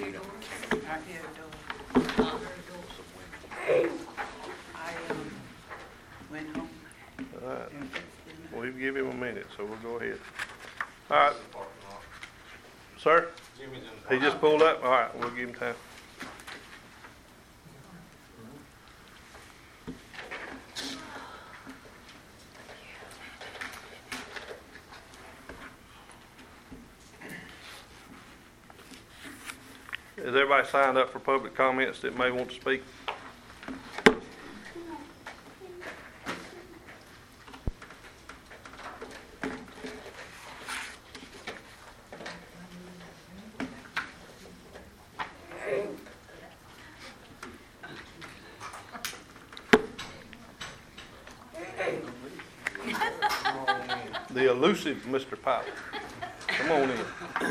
Went home. All right. We'll give him a minute, so we'll go ahead. All right. Sir? He just pulled up? All right, we'll give him time. Is everybody signed up for public comments that may want to speak? The elusive Mr. Piper. Come on in.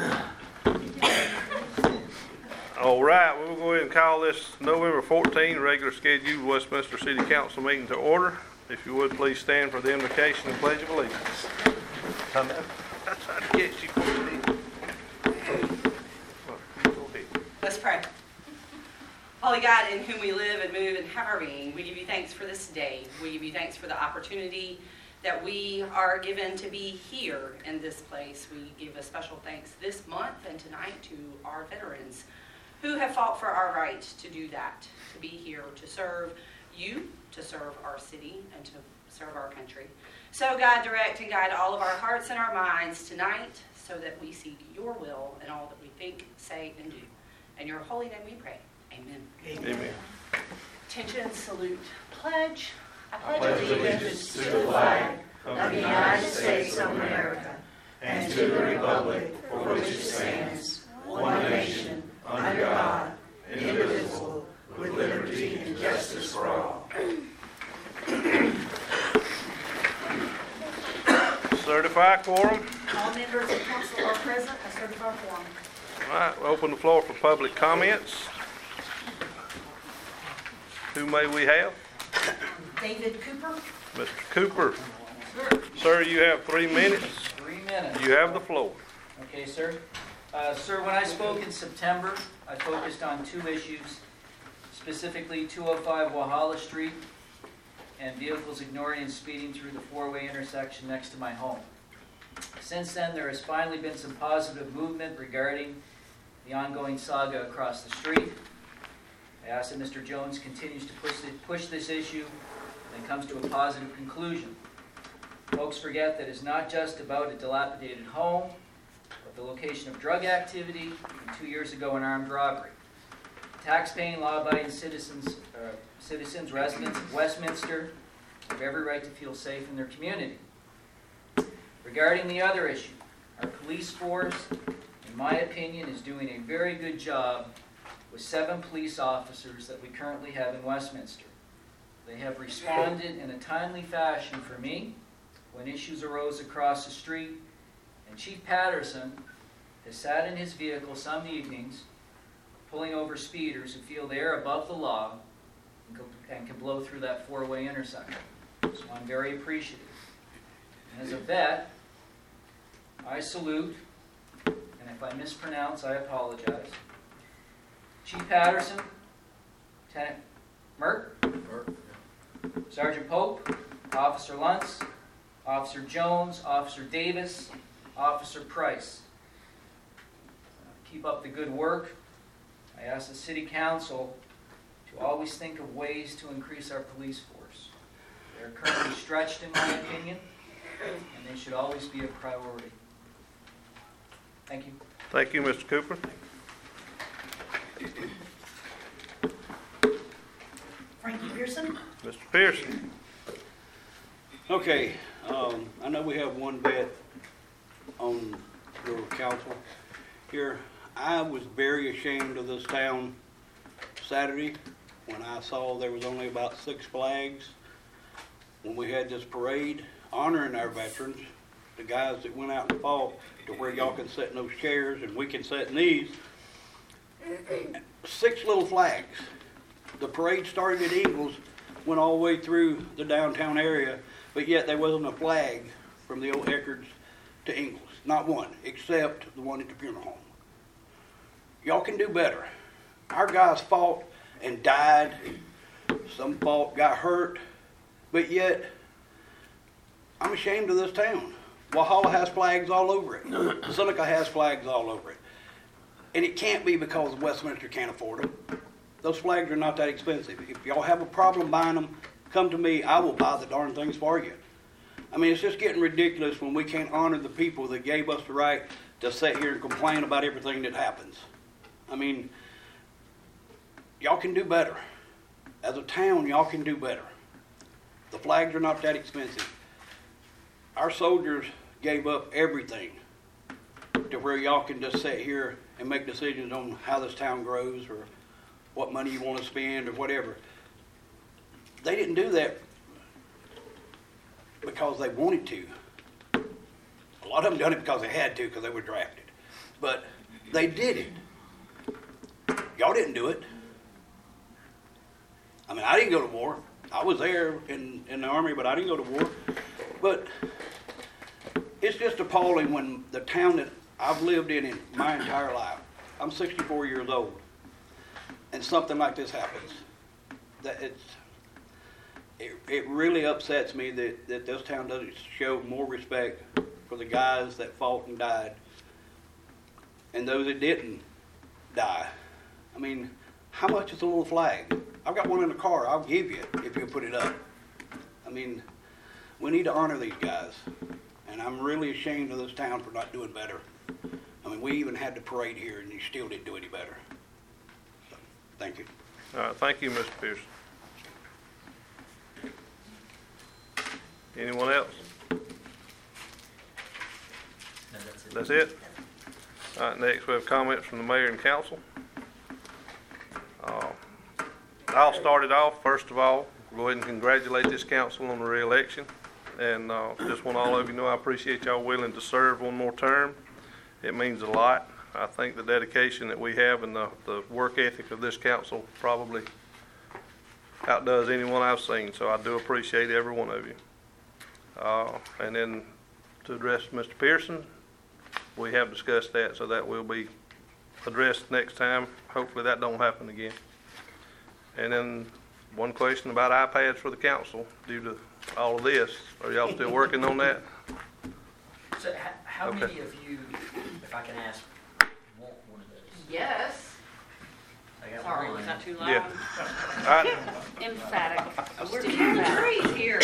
All right, we'll go ahead and call this November 14 regular scheduled Westminster City Council meeting to order. If you would, please stand for the invocation and pledge of allegiance. Come down. I tried to get you. Go ahead. Let's pray. Holy God, in whom we live and move and have our being, we give you thanks for this day. We give you thanks for the opportunity that we are given to be here in this place. We give a special thanks this month and tonight to our veterans who have fought for our right to do that, to be here, to serve you, to serve our city, and to serve our country. So God, direct and guide all of our hearts and our minds tonight so that we seek your will in all that we think, say, and do. In your holy name we pray. Amen. Amen. Attention, salute, pledge. I pledge allegiance to the flag of the United States of America and to the republic for which it stands, one nation, under God, indivisible, with liberty and justice for all. Certified quorum. All members of council are present. A certified quorum. All right, we'll open the floor for public comments. Who may we have? David Cooper. Mr. Cooper. Sir, you have 3 minutes. 3 minutes. You have the floor. Okay, sir. Sir, when I spoke in September, I focused on 2 issues, specifically 205 Walhalla Street and vehicles ignoring and speeding through the 4-way intersection next to my home. Since then, there has finally been some positive movement regarding the ongoing saga across the street. I ask that Mr. Jones continues to push this issue and comes to a positive conclusion. Folks forget that it's not just about a dilapidated home, but the location of drug activity, and 2 years ago an armed robbery. Tax-paying, law-abiding citizens, residents of Westminster have every right to feel safe in their community. Regarding the other issue, our police force, in my opinion, is doing a very good job with 7 police officers that we currently have in Westminster. They have responded in a timely fashion for me when issues arose across the street, and Chief Patterson has sat in his vehicle some evenings pulling over speeders who feel they are above the law and can blow through that 4-way intersection. So I'm very appreciative. And as a vet, I salute, and if I mispronounce, I apologize, Chief Patterson, Lieutenant Merck, Sergeant Pope, Officer Luntz, Officer Jones, Officer Davis, Officer Price. Keep up the good work. I ask the City Council to always think of ways to increase our police force. They are currently stretched, in my opinion, and they should always be a priority. Thank you. Thank you, Mr. Cooper. Frankie Pearson. Mr. Pearson. Okay, I know we have one vet on the council here. I was very ashamed of this town Saturday when I saw there was only about 6 flags when we had this parade honoring our veterans, the guys that went out and fought, to where y'all can sit in those chairs and we can sit in these. 6 little flags. The parade started at Ingles, went all the way through the downtown area, but yet there wasn't a flag from the old Eckards to Ingles. Not one, except the one at the funeral home. y'all can do better. Our guys fought and died. Some fought, got hurt, but yet I'm ashamed of this town. Walhalla has flags all over it. Seneca has flags all over it. And it can't be because Westminster can't afford them. Those flags are not that expensive. If y'all have a problem buying them, come to me. I will buy the darn things for you. I mean, it's just getting ridiculous when we can't honor the people that gave us the right to sit here and complain about everything that happens. I mean, y'all can do better. As a town, y'all can do better. The flags are not that expensive. Our soldiers gave up everything to where y'all can just sit here and make decisions on how this town grows or what money you want to spend or whatever. They didn't do that because they wanted to. A lot of them done it because they had to, because they were drafted. But they did it. Y'all didn't do it. I mean, I didn't go to war. I was there in the Army, but I didn't go to war. But it's just appalling when the town that I've lived in my entire life, I'm 64 years old, and something like this happens. That it really upsets me that this town doesn't show more respect for the guys that fought and died and those that didn't die. I mean, how much is a little flag? I've got one in the car. I'll give you it if you put it up. I mean, we need to honor these guys. And I'm really ashamed of this town for not doing better. I mean, we even had the parade here, and you still didn't do any better. So, thank you. All right, thank you, Mr. Pearson. Anyone else? No, that's it. That's it? All right, next we have comments from the mayor and council. I'll start it off. First of all, go ahead and congratulate this council on the re-election. And just want all of you to know I appreciate y'all willing to serve one more term. It means a lot. I think the dedication that we have and the work ethic of this council probably outdoes anyone I've seen. So I do appreciate every one of you. And then to address Mr. Pearson, we have discussed that, so that will be addressed next time. Hopefully that don't happen again. And then one question about iPads for the council due to all of this. Are y'all still working on that? So how Okay. many of you, if I can ask, want one of those? Yes. I got Sorry, one. was that too loud? Yeah. Emphatic. We're doing trees here.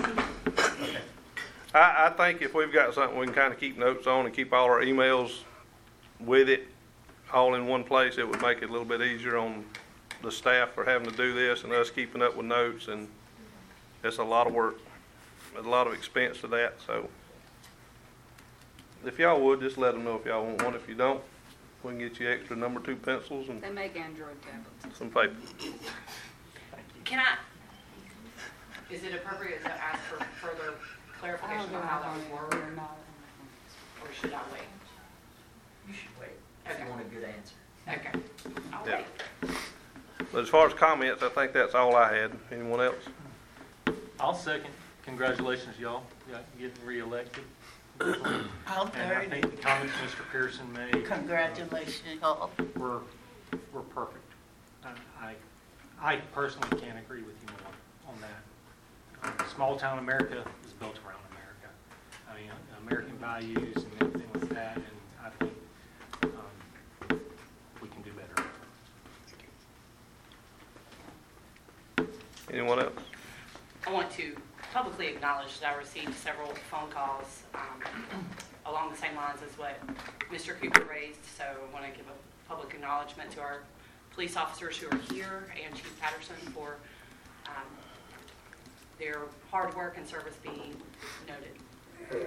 I think if we've got something we can kind of keep notes on and keep all our emails with it all in one place, it would make it a little bit easier on the staff for having to do this and us keeping up with notes, and it's a lot of work. There's a lot of expense to that, so if y'all would, just let them know if y'all want one. If you don't, we can get you extra number 2 pencils and They make Android tablets. some paper. Can I, is it appropriate to ask for further clarification on how that would work, or should I wait? You should wait if Okay. you want a good answer. Okay. I'll Yeah. wait. But as far as comments, I think that's all I had. Anyone else? I'll second. Congratulations, y'all, getting reelected. How And I think the comments Mr. Pearson made Congratulations, y'all. were perfect. I personally can't agree with you more on that. Small town America is built around America. I mean, American values and everything like that, and I think we can do better. Anyone else? I want to publicly acknowledge that I received several phone calls along the same lines as what Mr. Cooper raised. So I want to give a public acknowledgement to our police officers who are here and Chief Patterson for their hard work and service being noted.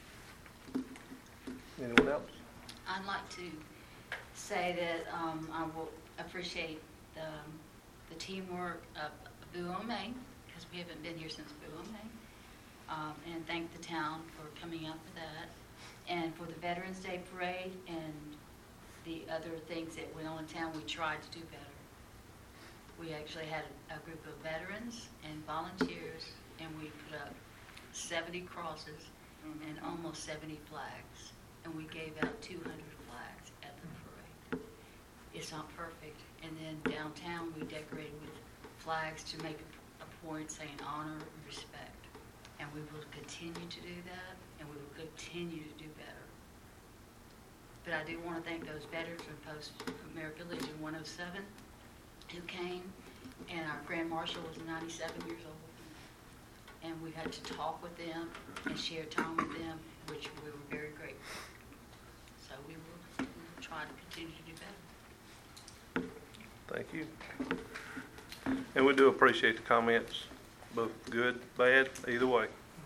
Anyone else? I'd like to say that I will appreciate the teamwork of Boo-O-Maine, because we haven't been here since Boo-O-Maine, and thank the town for coming out for that, and for the Veterans Day Parade and the other things that went on in town. We tried to do better. We actually had a group of veterans and volunteers, and we put up 70 crosses and almost 70 flags, and we gave out 200 flags at the parade. it's not perfect. And then downtown, we decorated with flags to make a point saying honor and respect. And we will continue to do that, and we will continue to do better. But I do want to thank those veterans from Post-America Legion 107 who came, and our Grand Marshal was 97 years old. And we had to talk with them and share time with them, which we were very grateful. So we will try to continue to do better. Thank you. And we do appreciate the comments, both good, bad, either way.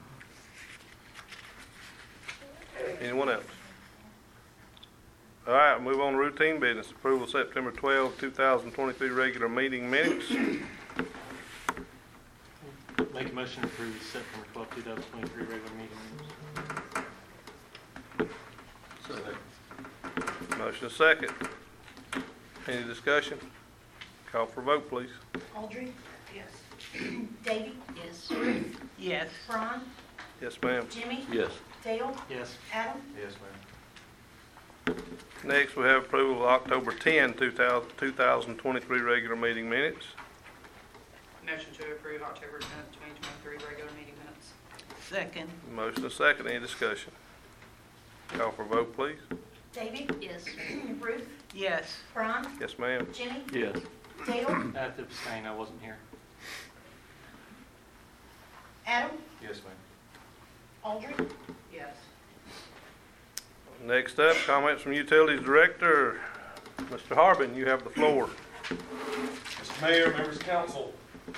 Anyone else? All right, move on to routine business. Approval September 12, 2023 regular meeting minutes. Make a motion to approve the September 12, 2023 regular meeting minutes. Motion is second. Any discussion? Call for vote, please. Audrey? Yes. Davy? Yes. Ruth? Yes. Ron? Yes, ma'am. Jimmy? Yes. Dale? Yes. Adam? Yes, ma'am. Next, we have approval of October 10, 2023 regular meeting minutes. Motion to approve October 10th, 2023 regular meeting minutes. Second. Motion is second. Any discussion? Call for vote, please. Davy? Yes. Ruth? Yes. Ron? Yes, ma'am. Jimmy? Yes. Dale? I have to abstain, I wasn't here. Adam? Yes, ma'am. Audrey? Yes. Next up, comments from Utilities Director. Mr. Harbin, you have the floor. Mr. Mayor, members of council,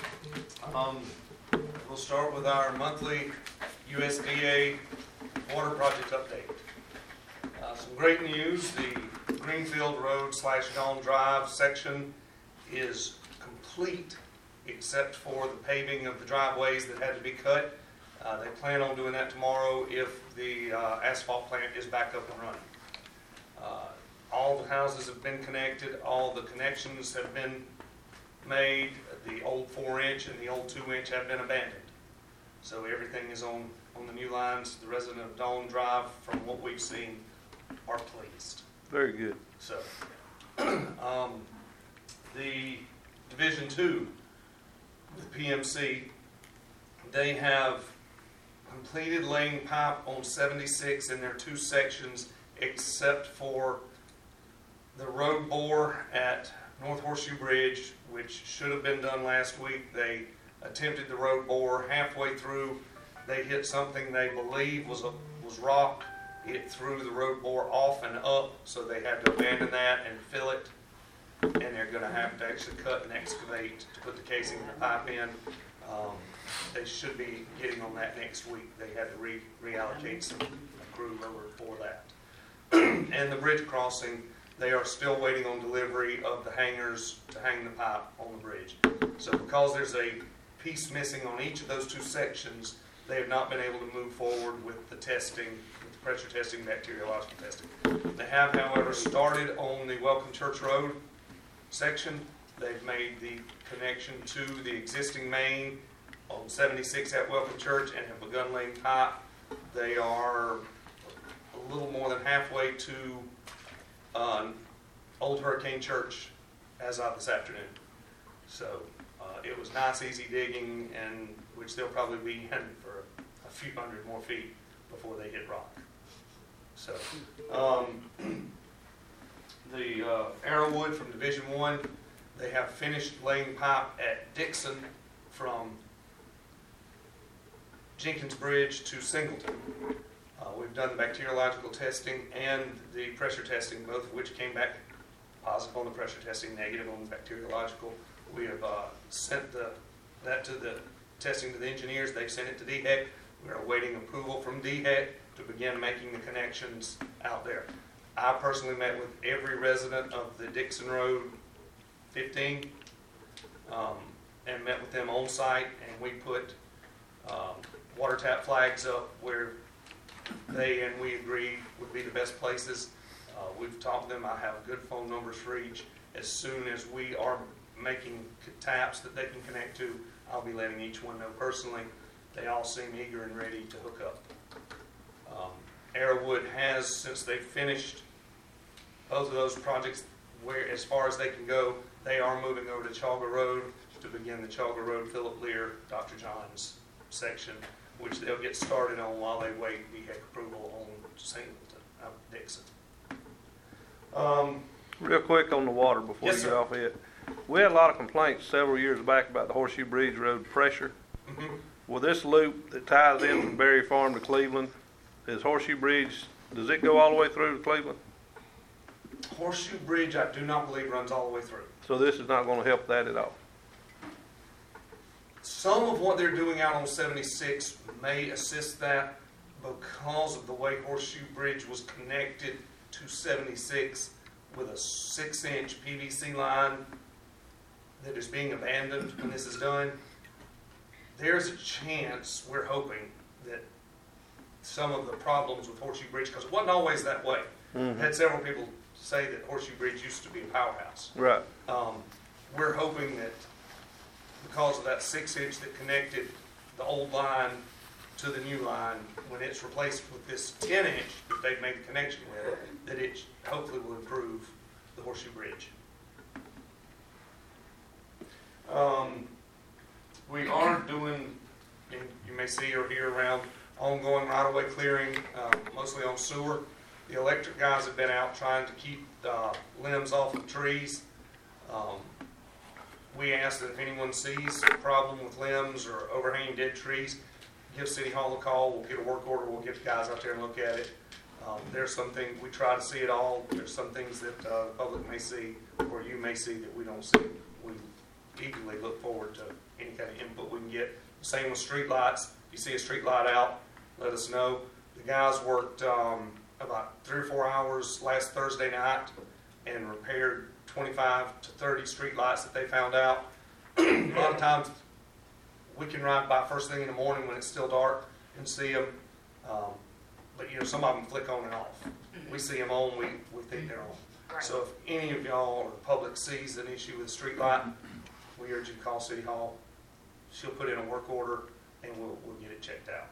we'll start with our monthly USDA water project update. Some great news, the Greenfield Road / Dawn Drive section is complete except for the paving of the driveways that had to be cut. They plan on doing that tomorrow if the asphalt plant is back up and running. All the houses have been connected, all the connections have been made, the old 4-inch and the old 2-inch have been abandoned. So everything is on the new lines. The resident of Dawn Drive, from what we've seen, are pleased. Very good. So, the Division 2, the PMC, they have completed laying pipe on 76 in their 2 sections, except for the road bore at North Horseshoe Bridge, which should have been done last week. They attempted the road bore. Halfway through, they hit something they believe was rock. It threw the road bore off and up, so they had to abandon that and fill it. And they're going to have to actually cut and excavate to put the casing of the pipe in. They should be getting on that next week. They had to reallocate some crew over for that. And the bridge crossing, they are still waiting on delivery of the hangers to hang the pipe on the bridge. So because there's a piece missing on each of those 2 sections, they have not been able to move forward with the testing, with the pressure testing, bacteriological testing. They have, however, started on the Welcome Church Road section. They've made the connection to the existing main on 76 at Welcome Church and have begun laying pipe. They are a little more than halfway to Old Hurricane Church as of this afternoon. So it was nice, easy digging, and which they'll probably be in for a few hundred more feet before they hit rock. So the Arrowwood from Division 1, they have finished laying pipe at Dixon from Jenkins Bridge to Singleton. We've done the bacteriological testing and the pressure testing, both of which came back positive on the pressure testing, negative on the bacteriological. We have sent that to the testing to the engineers. They've sent it to DHEC. We're awaiting approval from DHEC to begin making the connections out there. I personally met with every resident of the Dixon Road 15 and met with them on site, and we put water tap flags up where they and we agreed would be the best places. We've talked to them. I have good phone numbers for each. As soon as we are making taps that they can connect to, I'll be letting each one know personally. They all seem eager and ready to hook up. Arrowwood has, since they finished both of those projects, where, as far as they can go, they are moving over to Chaga Road to begin the Chaga Road, Philip Lear, Dr. John's section, which they'll get started on while they wait VHEC approval on Singleton, Dixon. Real quick on the water before Yes, you get sir. off it. We had a lot of complaints several years back about the Horseshoe Bridge Road pressure. Mhm. Well, this loop that ties in from Berry Farm to Cleveland, is Horseshoe Bridge, does it go all the way through to Cleveland? Horseshoe Bridge, I do not believe runs all the way through. So this is not gonna help that at all? Some of what they're doing out on 76 may assist that because of the way Horseshoe Bridge was connected to 76 with a 6-inch PVC line that is being abandoned when this is done. There's a chance, we're hoping, that some of the problems with Horseshoe Bridge, because it wasn't always that way. I've had several people say that Horseshoe Bridge used to be a powerhouse. Right. We're hoping that because of that 6-inch that connected the old line to the new line, when it's replaced with this 10-inch that they've made the connection with, that it hopefully will improve the Horseshoe Bridge. We are doing, and you may see or hear around, ongoing right-of-way clearing, mostly on sewer. The electric guys have been out trying to keep limbs off of trees. We ask that if anyone sees a problem with limbs or overhanging dead trees, give City Hall a call. We'll get a work order. We'll get the guys out there and look at it. There's some things, we try to see it all. There's some things that the public may see or you may see that we don't see. We eagerly look forward to any kind of input we can get. Same with street lights. If you see a street light out, let us know. The guys worked about 3 or 4 hours last Thursday night and repaired 25 to 30 street lights that they found out. A lot of times we can ride by first thing in the morning when it's still dark and see them. But you know, some of them flick on and off. We see them on, we think they're on. Right. So if any of y'all or the public sees an issue with a street light, we urge you to call City Hall. She'll put in a work order and we'll get it checked out.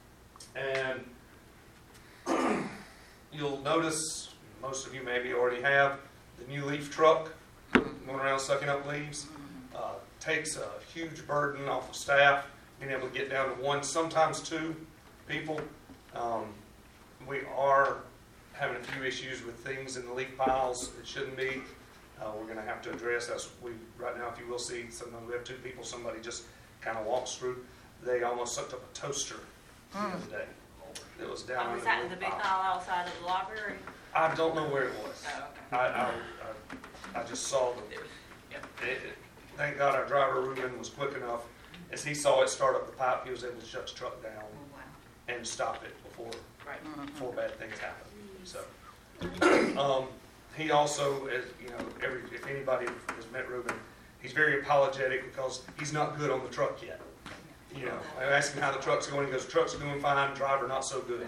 And you'll notice, most of you maybe already have, the new leaf truck going around sucking up leaves. Takes a huge burden off of staff, being able to get down to 1, sometimes 2 people. We are having a few issues with things in the leaf piles that shouldn't be. We're going to have to address that. Right now, if you will see, sometimes we have 2 people, somebody just kind of walks through. They almost sucked up a toaster the other day. It was down Was that in the big pile outside of the library? I don't know where it was. Oh, okay. I just saw them. Thank God our driver, Ruben, was quick enough. As he saw it start up the pipe, he was able to shut the truck down Oh, wow. and stop it before bad things happen. So, he also, as you know, if anybody has met Ruben, he's very apologetic because he's not good on the truck yet. You know, I asked him how the truck's going. He goes, "Truck's doing fine. Driver not so good."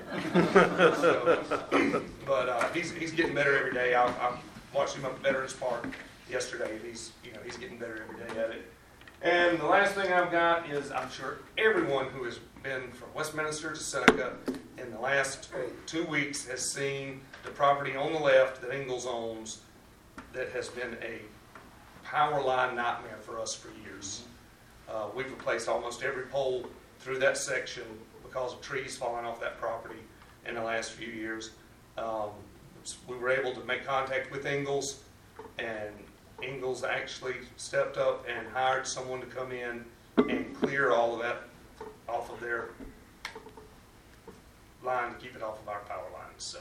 But he's getting better every day. I watched him up at Veterans Park yesterday. He's getting better every day at it. And the last thing I've got is, I'm sure everyone who has been from Westminster to Seneca in the last 2 weeks has seen the property on the left that Ingalls owns that has been a power line nightmare for us for years. We've replaced almost every pole through that section because of trees falling off that property in the last few years. We were able to make contact with Ingalls, and Ingalls actually stepped up and hired someone to come in and clear all of that off of their line to keep it off of our power lines. So,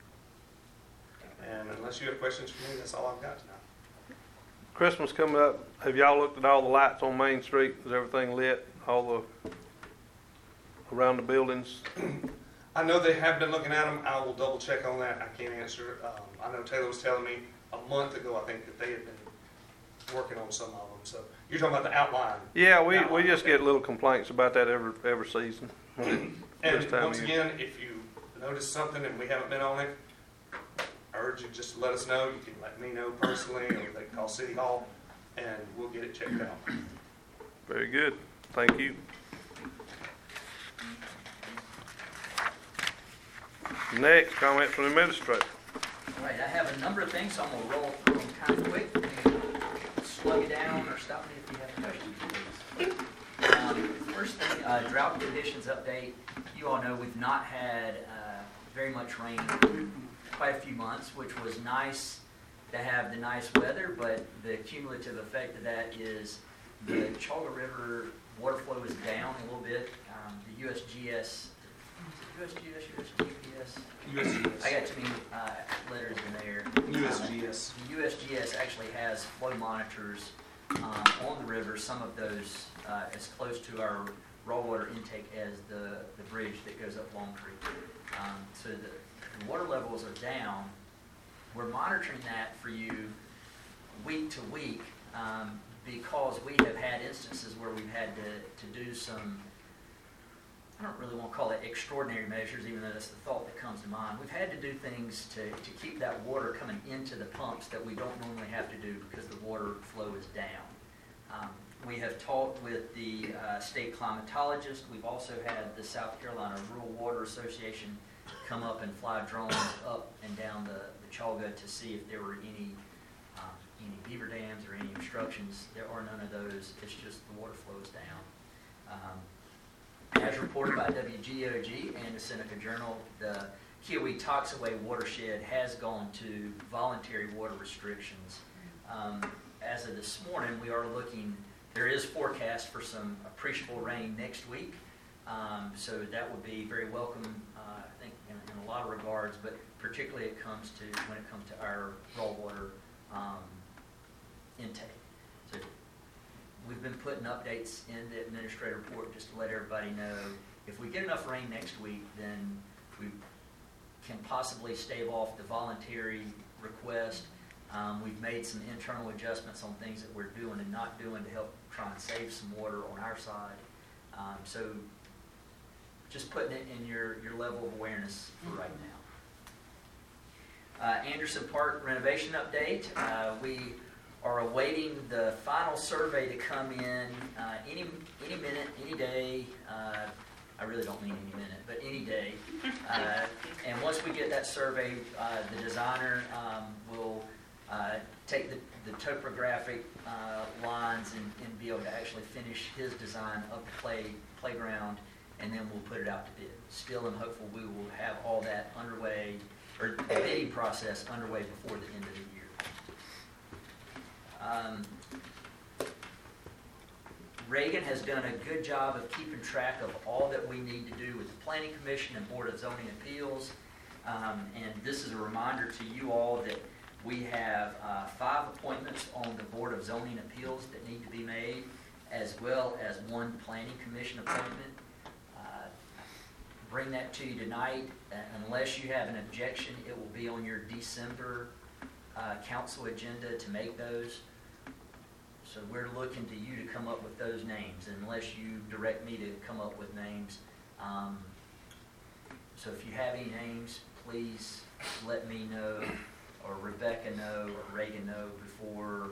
and unless you have questions for me, that's all I've got tonight. Christmas coming up. Have y'all looked at all the lights on Main Street? Is everything lit? All the around the buildings? I know they have been looking at them. I will double check on that. I can't answer. I know Taylor was telling me a month ago, I think, that they had been working on some of them. So you're talking about the outline. Yeah, we just get little complaints about that every season. And once again, if you notice something and we haven't been on it, I urge you just to let us know. You can let me know personally, or they can call City Hall, and we'll get it checked out. Very good. Thank you. Next, comment from the administrator. All right, I have a number of things, so I'm gonna roll through them kind of quick. Slow you down or stop me if you have questions, please. First thing, drought conditions update. You all know we've not had very much rain in quite a few months, which was nice to have the nice weather, but the cumulative effect of that is the Cholga River water flow is down a little bit. The USGS, USGS, I got too many letters in there. USGS. The USGS actually has flow monitors on the river, some of those as close to our raw water intake as the bridge that goes up Long Creek. So the water levels are down. We're monitoring that for you week to week because we have had instances where we've had to do some, I don't really want to call it extraordinary measures, even though that's the thought that comes to mind. We've had to do things to keep that water coming into the pumps that we don't normally have to do because the water flow is down. We have talked with the state climatologist. We've also had the South Carolina Rural Water Association come up and fly drones up and down the Cholga to see if there were any beaver dams or any obstructions. There are none of those. It's just the water flow is down. As reported by WGOG and the Seneca Journal, the Kiowee-Toxaway watershed has gone to voluntary water restrictions. As of this morning, we are looking, there is forecast for some appreciable rain next week. So that would be very welcome, I think, in a lot of regards, but particularly when it comes to our raw water intake. So we've been putting updates in the administrative report just to let everybody know if we get enough rain next week, then we can possibly stave off the voluntary request. We've made some internal adjustments on things that we're doing and not doing to help try and save some water on our side. So just putting it in your level of awareness for right now. Anderson Park renovation update. We are awaiting the final survey to come in any minute, any day. I really don't mean any minute, but any day. And once we get that survey, the designer will take the topographic lines and be able to actually finish his design of the playground, and then we'll put it out to bid. Still am hopeful we will have all that underway, or the bidding process underway before the end of the year. Reagan has done a good job of keeping track of all that we need to do with the Planning Commission and Board of Zoning Appeals. And this is a reminder to you all that we have 5 appointments on the Board of Zoning Appeals that need to be made, as well as 1 Planning Commission appointment. Bring that to you tonight. Unless you have an objection, it will be on your December council agenda to make those. So we're looking to you to come up with those names, unless you direct me to come up with names. So if you have any names, please let me know, or Rebecca know, or Reagan know before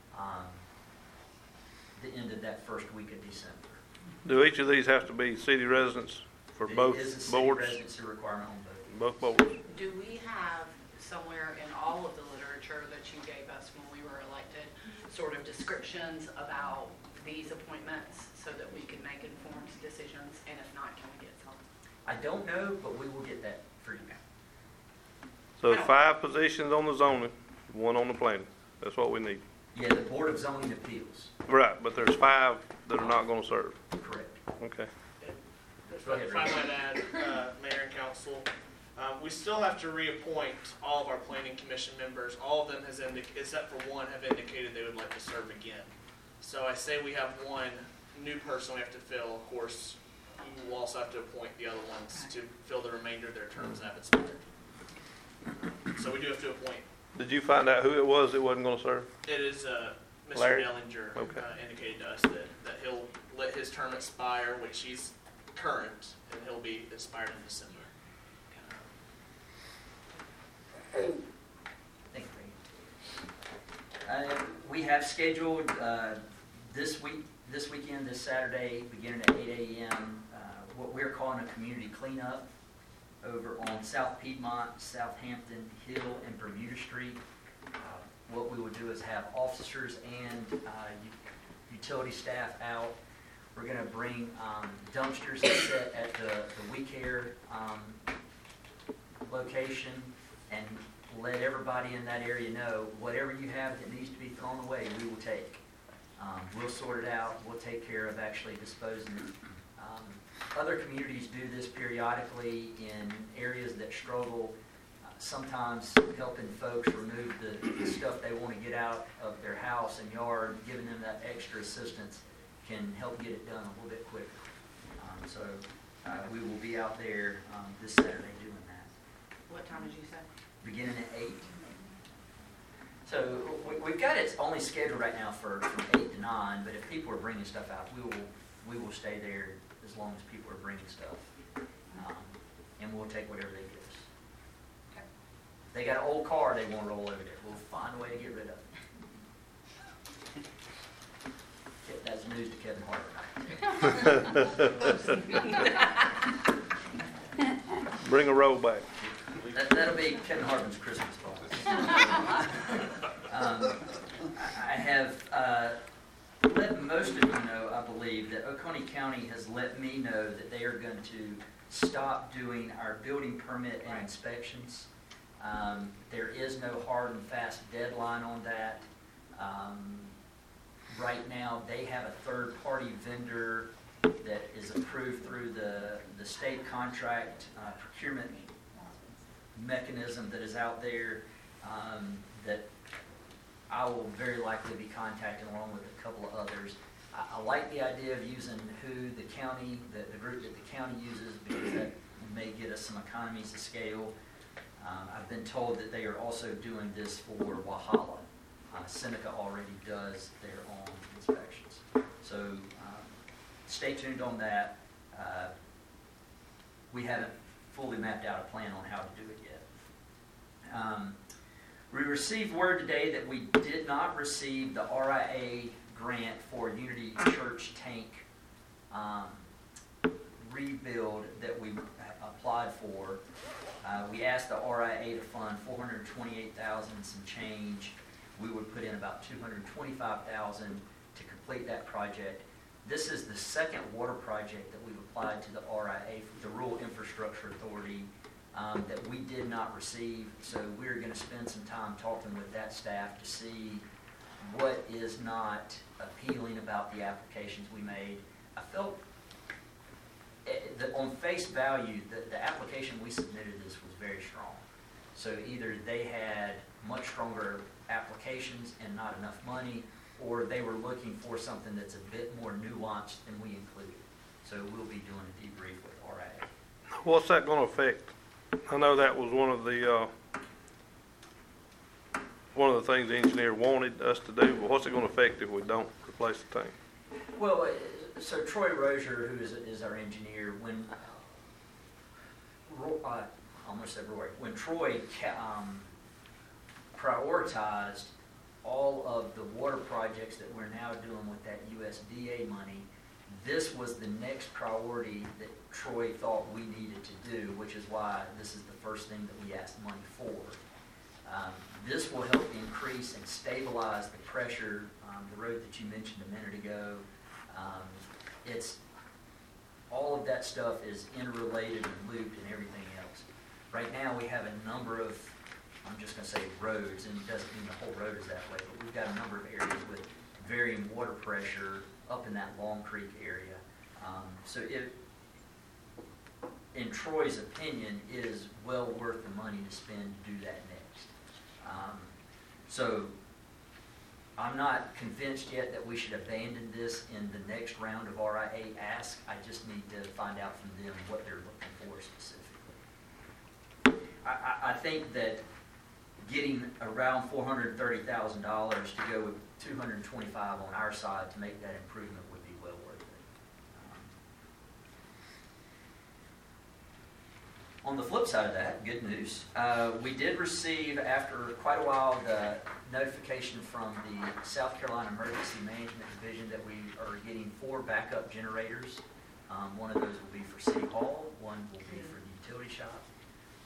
the end of that first week of December. Do each of these have to be city residents for both It is a city boards? residency requirement on both. Both boards. Do we have somewhere in all of the literature that you gave us when we were elected, sort of descriptions about these appointments so that we can make informed decisions? And if not, can we get some? I don't know, but we will get that for you. So 5 positions on the zoning, 1 on the planning. That's what we need. Yeah, the Board of Zoning Appeals. Right, but there's 5 that are not going to serve. Correct. Okay. Go ahead, If I might add, Mayor and Council, we still have to reappoint all of our Planning Commission members. All of them has except for 1, have indicated they would like to serve again. So I say we have 1 new person we have to fill. Of course, we will also have to appoint the other ones to fill the remainder of their terms that have expired. So we do have to appoint. Did you find out who it was that wasn't going to serve? It is Mr. Larry? Dellinger Okay. indicated to us that he'll let his term expire, which he's current, and he'll be expired in December. Thank you. We have scheduled this weekend, this Saturday, beginning at 8 a.m., what we're calling a community cleanup. over on South Piedmont, Southampton Hill, and Bermuda Street. What we will do is have officers and utility staff out. We're going to bring dumpsters and set at the We Care location and let everybody in that area know whatever you have that needs to be thrown away, we will take. We'll sort it out. We'll take care of actually disposing it. Other communities do this periodically in areas that struggle, sometimes helping folks remove the stuff they want to get out of their house and yard, giving them that extra assistance can help get it done a little bit quicker. So we will be out there this Saturday doing that. What time did you say? Beginning at 8. So we've got it only scheduled right now from 8 to 9, but if people are bringing stuff out, we will stay there as long as people are bringing stuff. And we'll take whatever they give us. Okay. If they got an old car they want to roll over there, we'll find a way to get rid of it. That's news to Kevin Harper. Bring a roll back. That'll be Kevin Hartman's Christmas bonus. I have let most of you know, I believe, that Oconee County has let me know that they are going to stop doing our building permit and inspections. There is no hard and fast deadline on that. Right now, they have a third-party vendor that is approved through the state contract procurement mechanism that is out there that I will very likely be contacting along with a couple of others. I like the idea of using who the county, the group that the county uses, because that may get us some economies of scale. I've been told that they are also doing this for Walhalla. Seneca already does their own inspections. So stay tuned on that. We haven't fully mapped out a plan on how to do it yet. We received word today that we did not receive the RIA grant for Unity Church tank rebuild that we applied for. We asked the RIA to fund $428,000 and some change. We would put in about $225,000 to complete that project. This is the second water project that we've applied to the RIA, the Rural Infrastructure Authority, that we did not receive. So we're going to spend some time talking with that staff to see what is not appealing about the applications we made. I felt that on face value, the application we submitted this was very strong. So either they had much stronger applications and not enough money, or they were looking for something that's a bit more nuanced than we included. So we'll be doing a debrief with RIA. What's that going to affect? I know that was one of the things the engineer wanted us to do, but what's it going to affect if we don't replace the tank? Well, so Troy Rozier, who is our engineer, when almost every word, when Troy prioritized all of the water projects that we're now doing with that USDA money, this was the next priority that Troy thought we needed to do, which is why this is the first thing that we asked money for. This will help increase and stabilize the pressure, the road that you mentioned a minute ago. It's all of that stuff is interrelated and looped and everything else. Right now we have a number of, I'm just going to say roads, and it doesn't mean the whole road is that way, but we've got a number of areas with varying water pressure up in that Long Creek area. So it, in Troy's opinion, it is well worth the money to spend to do that next. So I'm not convinced yet that we should abandon this in the next round of RIA ask. I just need to find out from them what they're looking for specifically. I think that getting around $430,000 to go with $225 on our side to make that improvement would be well worth it. On the flip side of that, good news, we did receive, after quite a while, the notification from the South Carolina Emergency Management Division that we are getting 4 backup generators. One of those will be for City Hall, one will be for the utility shop,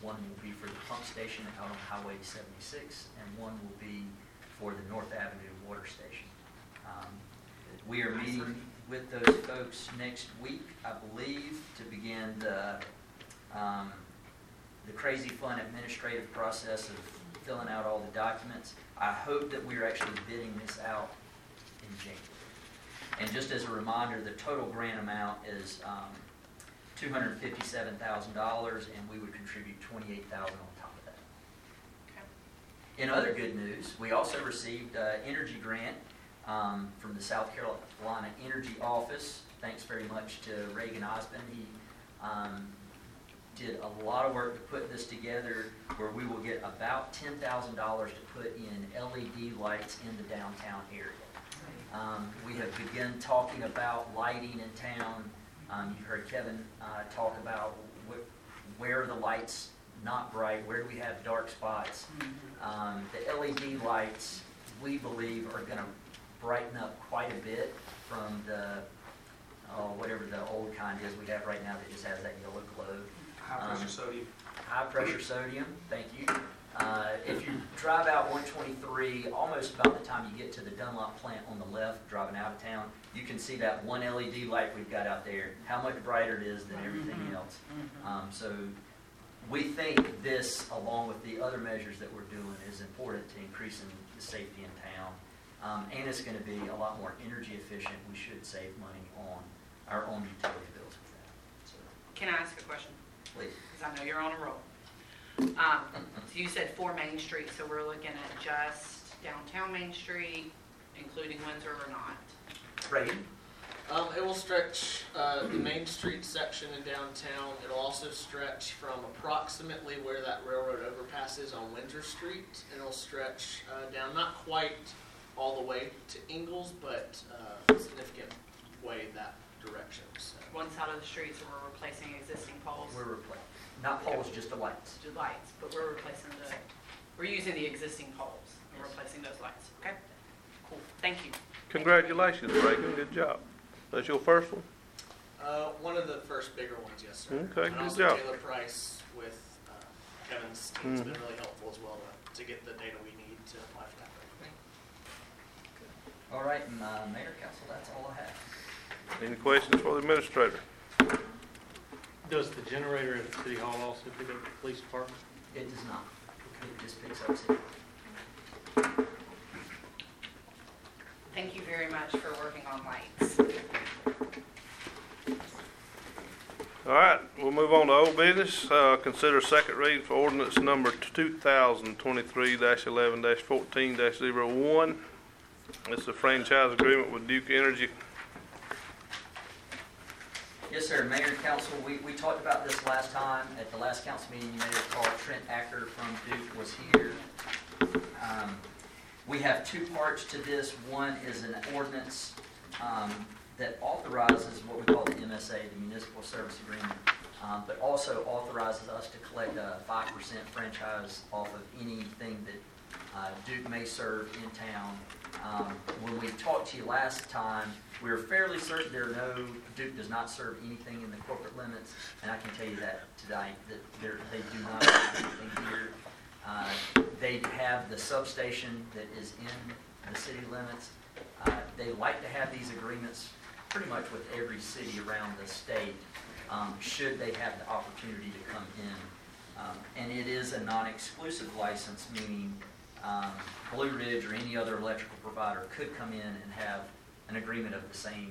One will be for the pump station out on Highway 76, and one will be for the North Avenue water station. We are meeting with those folks next week, I believe, to begin the crazy fun administrative process of filling out all the documents. I hope that we're actually bidding this out in January. And just as a reminder, the total grant amount is $257,000, and we would contribute $28,000 on top of that. Okay. In other good news, we also received an energy grant from the South Carolina Energy Office. Thanks very much to Reagan Osmond. He did a lot of work to put this together, where we will get about $10,000 to put in LED lights in the downtown area. We have begun talking about lighting in town. You heard Kevin talk about where are the lights not bright, where do we have dark spots. The LED lights, we believe, are going to brighten up quite a bit from the, whatever the old kind is we have right now that just has that yellow glow. High pressure sodium. High pressure sodium, thank you. If you drive out 123, almost about the time you get to the Dunlop plant on the left, driving out of town, you can see that one LED light we've got out there, how much brighter it is than everything else. So we think this, along with the other measures that we're doing, is important to increasing the safety in town. And it's going to be a lot more energy efficient. We should save money on our own utility bills with that. So, Can I ask a question? please. Because I know you're on a roll. So you said 4 Main Street, so we're looking at just downtown Main Street, including Windsor or not? Reagan? It will stretch the Main Street section in downtown. It'll also stretch from approximately where that railroad overpass is on Windsor Street. And it'll stretch down, not quite all the way to Ingalls, but a significant way that direction. So. One side of the street, so we're replacing existing poles? We're replacing, not poles, just the lights. The lights, but we're using the existing poles and replacing those lights, okay? Cool, thank you. Congratulations, Reagan, good job. That's your first one? One of the first bigger ones, yes, sir. Okay, and good also job. Taylor Price with Kevin's team's been really helpful as well to get the data we need to apply for that. All right, and Mayor, Council, that's all I have. Any questions for the administrator? Does the generator at City Hall also pick up the police department? It does not. It just picks up city. Thank you very much for working on lights. All right, we'll move on to old business. Consider second reading for ordinance number 2023-11-14-01. It's a franchise agreement with Duke Energy. Yes, sir. Mayor and Council, we talked about this last time. At the last council meeting, you may recall Trent Acker from Duke was here. We have 2 parts to this. One is an ordinance that authorizes what we call the MSA, the Municipal Service Agreement, but also authorizes us to collect a 5% franchise off of anything that Duke may serve in town. When we talked to you last time, we were fairly certain Duke does not serve anything in the corporate limits, and I can tell you that tonight, that they do not serve anything here. They have the substation that is in the city limits. They like to have these agreements pretty much with every city around the state, should they have the opportunity to come in. And it is a non-exclusive license, meaning Blue Ridge or any other electrical provider could come in and have an agreement of the same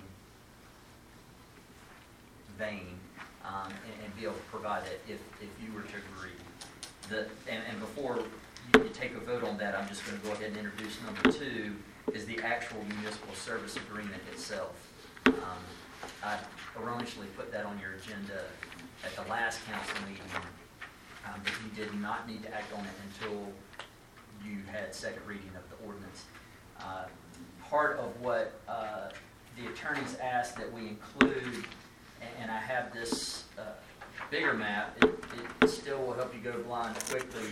vein and be able to provide it if you were to agree. And before you take a vote on that, I'm just going to go ahead and introduce number 2, is the actual municipal service agreement itself. I erroneously put that on your agenda at the last council meeting, but you did not need to act on it until you had second reading of the ordinance. Part of what the attorneys asked that we include, and I have this bigger map, it still will help you go blind quickly,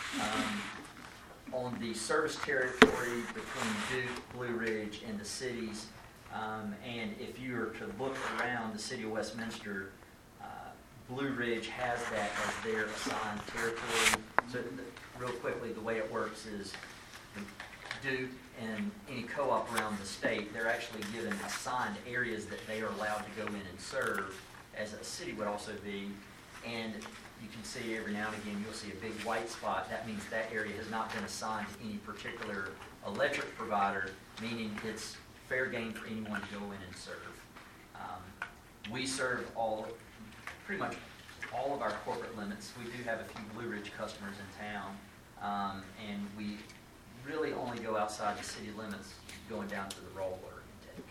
on the service territory between Duke, Blue Ridge, and the cities. And if you were to look around the city of Westminster, Blue Ridge has that as their assigned territory. So real quickly, the way it works is Duke and any co-op around the state, they're actually given assigned areas that they are allowed to go in and serve, as a city would also be. And you can see every now and again, you'll see a big white spot. That means that area has not been assigned to any particular electric provider, meaning it's fair game for anyone to go in and serve. We serve pretty much all of our corporate limits. We do have a few Blue Ridge customers in town, and we really only go outside the city limits, going down to the raw water intake.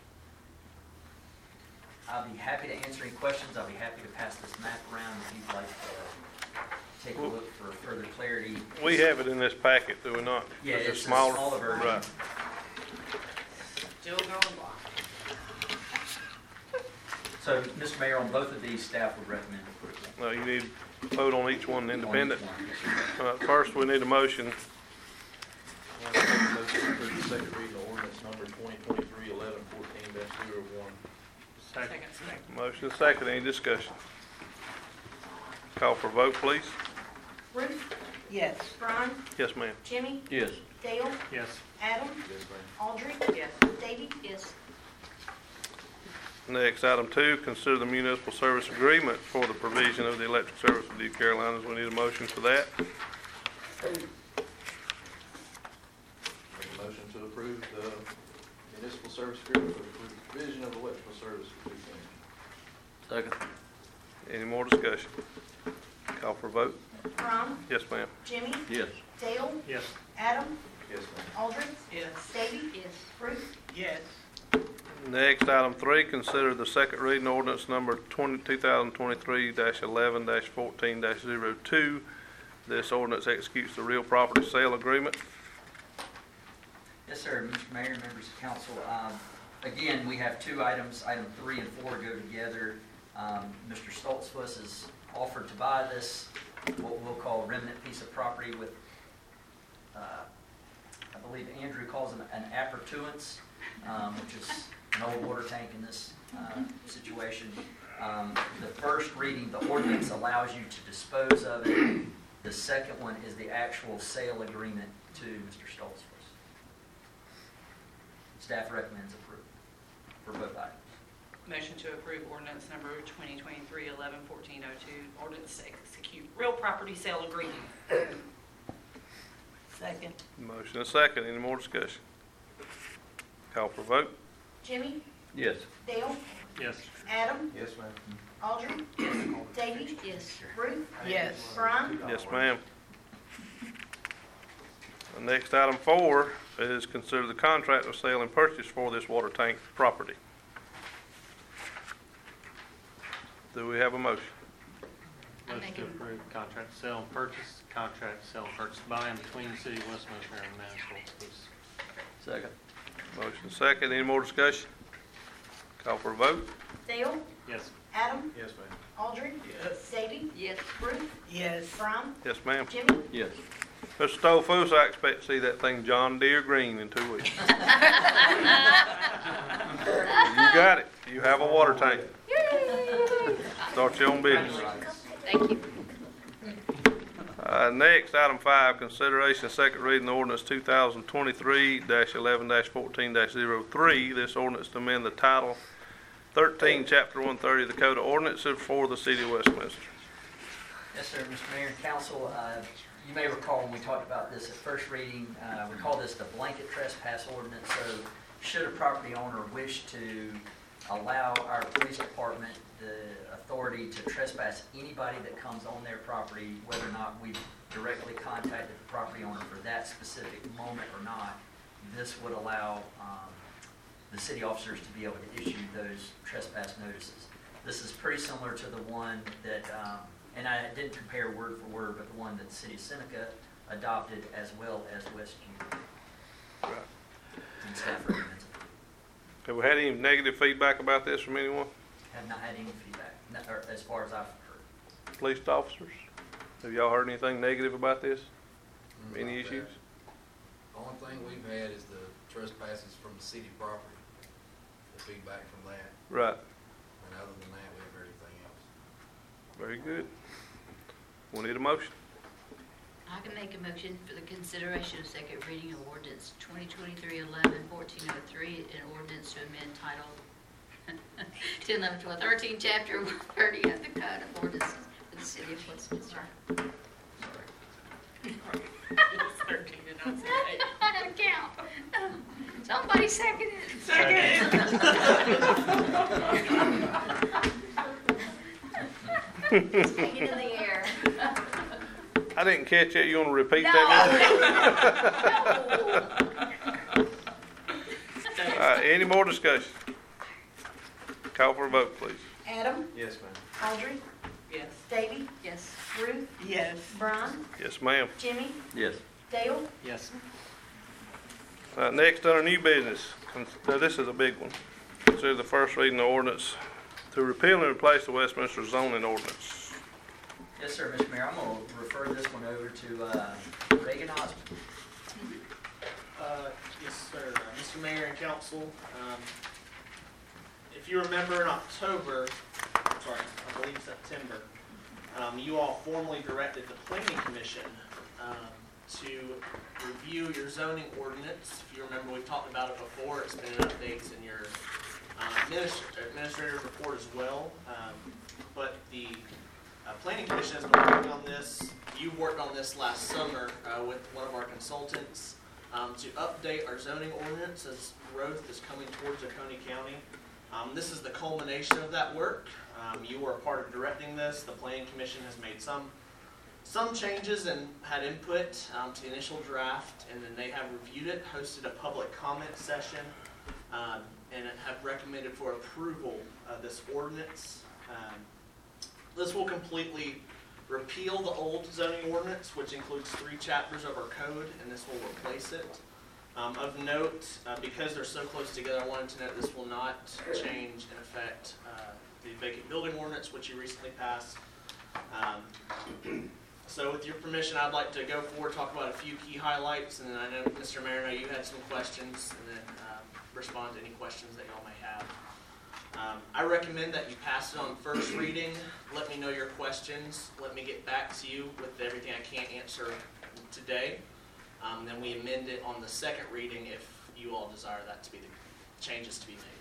I'll be happy to answer any questions. I'll be happy to pass this map around if you'd like to take a look for further clarity. We have it in this packet, do we not? Yeah, Is it it's a smaller? smaller version. Right. Still going block. So, Mr. Mayor, on both of these, staff would recommend approval. No, you need to vote on each one independent. On each one, yes, sir. First, we need a motion. I'll make a motion to approve the second reading of ordinance number 2023-11-14-01. Second. Motion is second. Any discussion? Call for a vote, please. Ruth, Yes. Brian, Yes, ma'am. Jimmy, Yes. Dale, Yes. Adam, Yes, ma'am. Audrey, Yes. Davy, Yes. Next, item 2, consider the municipal service agreement for the provision of the electric service of Duke Carolinas. We need a motion for that. Make a motion to approve the municipal service agreement for the provision of electrical service for Duke County. Second. Any more discussion? Call for a vote. Brian, Yes, ma'am. Jimmy, Yes. Dale, Yes. Adam, Yes, ma'am. Audrey, Yes. Davy, Yes. Ruth, Yes. Next, item 3, consider the second reading ordinance number 2023-11-14-02. This ordinance executes the real property sale agreement. Yes, sir, Mr. Mayor, members of council. Again, we have two items. Item 3 and 4 go together. Mr. Stoltzfus has offered to buy this, what we'll call remnant piece of property with, I believe Andrew calls them an appurtenance, which is an old water tank in this situation. The first reading, the ordinance allows you to dispose of it. The second one is the actual sale agreement to Mr. Stoltzfus. Staff recommends approval for both items. Motion to approve ordinance number 2023-11-14-02, ordinance to execute real property sale agreement. Second. Motion is second. Any more discussion? Call for a vote. Jimmy, Yes. Dale, Yes. Adam, Yes, ma'am. Audrey, Davy, Yes. Ruth, Yes. Brian, Yes, ma'am. The next, item 4, is consider the contract of sale and purchase for this water tank property. Do we have a motion? I'm Motion to making- approve contract sale and purchase, contract sale and purchase by and between the city of Westminster and Nashville, please. Second. Motion is second. Any more discussion? Call for a vote. Dale, Yes. Adam, Yes, ma'am. Audrey, Yes. Davy, Yes. Ruth, Yes. Brian, Yes, ma'am. Jimmy, Yes. Mr. Stolfus, I expect to see that thing John Deere green in 2 weeks. You got it. You have a water tank. Start your own business. Thank you. Next, item 5, consideration of second reading ordinance 2023-11-14-03. This ordinance to amend the Title 13, Chapter 130 of the Code of Ordinances for the City of Westminster. Yes, sir, Mr. Mayor and council, you may recall when we talked about this at first reading, we call this the blanket trespass ordinance. So should a property owner wish to allow our police department the authority to trespass anybody that comes on their property, whether or not we've directly contacted the property owner for that specific moment or not, this would allow the city officers to be able to issue those trespass notices. This is pretty similar to the one that, and I didn't compare word for word, but the one that the city of Seneca adopted as well as Westview. Right. And staff recommends it. Have we had any negative feedback about this from anyone? Have not had any feedback, or as far as I've heard. Police officers? Have y'all heard anything negative about this? Any About issues? that. The only thing we've had is the trespasses from the city property, the feedback from that, Right. and other than that, we haven't heard anything else. Very good. We need a motion. I can make a motion for the consideration of second reading of ordinance 2023-11-1403, an ordinance to amend title 10, 11, 12, 13, chapter 130 of the Code of Ordinances for the city of Westminster. It's 13 and not 7. I don't count. Somebody second it. Take it in the air. I didn't catch that. You want to repeat No. that? All right, any more discussion? Call for a vote, please. Adam, Yes, ma'am. Audrey, Yes. Davy, Yes. Ruth, Yes. Brian, Yes, ma'am. Jimmy, Yes. Dale, Yes. Next, under new business, now this is a big one. Consider the first reading of ordinance to repeal and replace the Westminster zoning ordinance. Yes, sir, Mr. Mayor, I'm going to refer this one over to Reagan Osmond. Yes, sir. Mr. Mayor and Council, if you remember in October, sorry, I believe September, you all formally directed the Planning Commission to review your zoning ordinance. If you remember, we've talked about it before. It's been in updates in your administrative report as well. But the Planning Commission has been working on this. You worked on this last summer with one of our consultants to update our zoning ordinance as growth is coming towards Oconee County. This is the culmination of that work. You were a part of directing this. The Planning Commission has made some changes and had input to the initial draft, and then they have reviewed it, hosted a public comment session, and have recommended for approval of this ordinance. This will completely repeal the old zoning ordinance, which includes 3 chapters of our code, and this will replace it. Of note, because they're so close together, I wanted to note this will not change in effect the vacant building ordinance, which you recently passed. So with your permission, I'd like to go forward, talk about a few key highlights, and then I know, Mr. Mayor, I know you had some questions, and then respond to any questions that y'all may have. I recommend that you pass it on first reading. Let me know your questions. Let me get back to you with everything I can't answer today. Then we amend it on the second reading if you all desire that to be the changes to be made.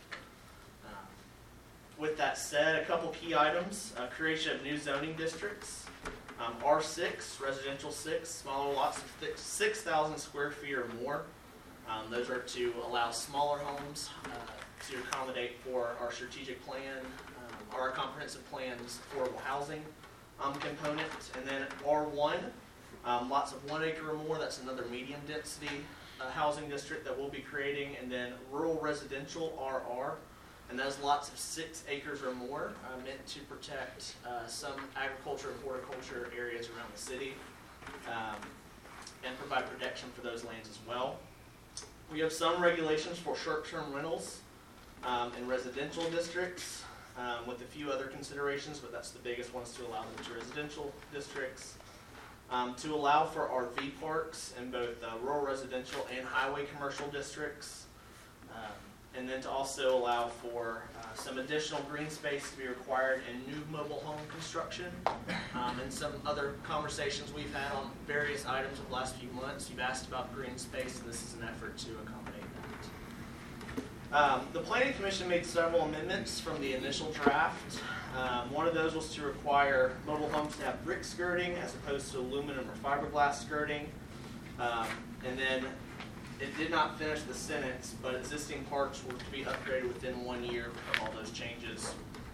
With that said, a couple key items. Creation of new zoning districts. R6, residential 6, smaller lots of 6,000 square feet or more. Those are to allow smaller homes to accommodate for our strategic plan, our comprehensive plan's affordable housing component. And then R1, lots of 1 acre or more, that's another medium density housing district that we'll be creating. And then rural residential, RR, and those lots of 6 acres or more meant to protect some agriculture and horticulture areas around the city and provide protection for those lands as well. We have some regulations for short-term rentals in residential districts with a few other considerations, but that's the biggest ones to allow them to residential districts. To allow for RV parks in both rural residential and highway commercial districts. And then to also allow for some additional green space to be required in new mobile home construction, and some other conversations we've had on various items of the last few months. You've asked about green space, and this is an effort to accommodate that. The Planning Commission made several amendments from the initial draft. One of those was to require mobile homes to have brick skirting as opposed to aluminum or fiberglass skirting. And then it did not finish the sentence, but existing parks were to be upgraded within 1 year of all those changes.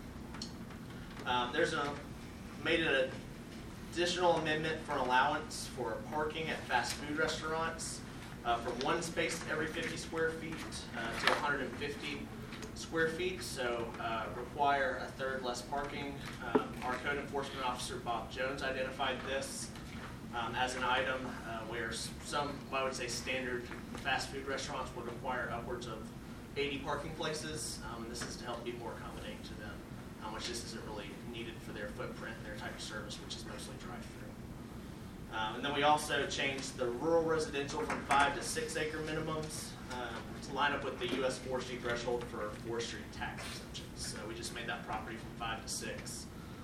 Made an additional amendment for an allowance for parking at fast food restaurants from 1 space every 50 square feet to 150 square feet, so require a third less parking. Our code enforcement officer, Bob Jones, identified this as an item where some, I would say, standard fast food restaurants would require upwards of 80 parking places. And this is to help be more accommodating to them, which just isn't really needed for their footprint, their type of service, which is mostly drive-through. And then we also changed the rural residential from 5 to 6 acre minimums to line up with the U.S. forestry threshold for forestry tax exemptions. So we just made that property from 5 to 6.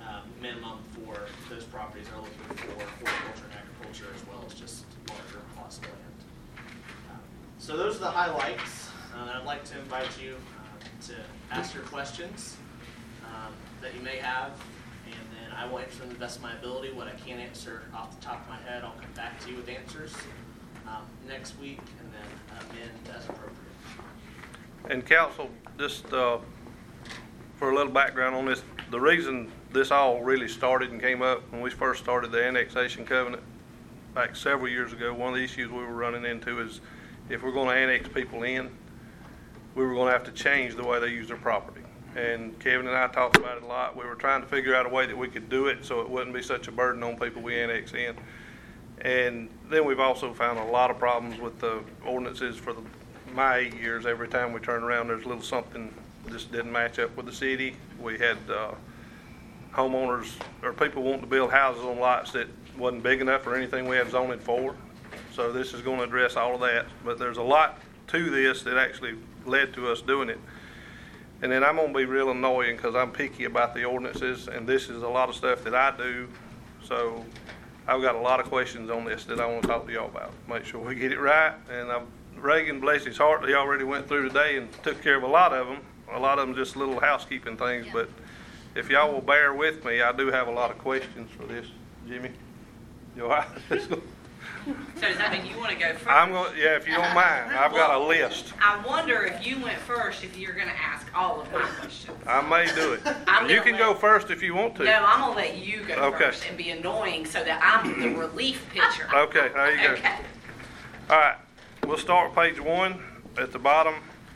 minimum for those properties that are looking for horticulture and agriculture, as well as just larger plots of land. So those are the highlights. I'd like to invite you to ask your questions that you may have, and then I will answer them to the best of my ability. What I can't answer off the top of my head, I'll come back to you with answers next week, and then amend as appropriate. And council, just for a little background on this, the reason this all really started and came up when we first started the annexation covenant back several years ago, one of the issues we were running into is if we're going to annex people in, we were going to have to change the way they use their property. And Kevin and I talked about it a lot. We were trying to figure out a way that we could do it so it wouldn't be such a burden on people we annex in. And then we've also found a lot of problems with the ordinances for my 8 years. Every time we turn around, there's a little something just didn't match up with the city. We had homeowners or people wanting to build houses on lots that wasn't big enough or anything we had zoning for. So this is going to address all of that. But there's a lot to this that actually led to us doing it. And then I'm going to be real annoying because I'm picky about the ordinances, and this is a lot of stuff that I do. So I've got a lot of questions on this that I want to talk to y'all about. Make sure we get it right. And Reagan, bless his heart, he already went through today and took care of a lot of them. A lot of them just little housekeeping things. Yeah. But if y'all will bear with me, I do have a lot of questions for this. Jimmy, you all right? So does that mean you want to go first? I'm going. Yeah, if you don't mind, I've got a list. I wonder if you went first, if you're going to ask all of my questions. I may do it. I'm You gonna can go first if you want to. No, I'm going to let you go Okay. first and be annoying so that I'm the relief pitcher. Okay, there you go. Okay. All right, we'll start with page 1 at the bottom.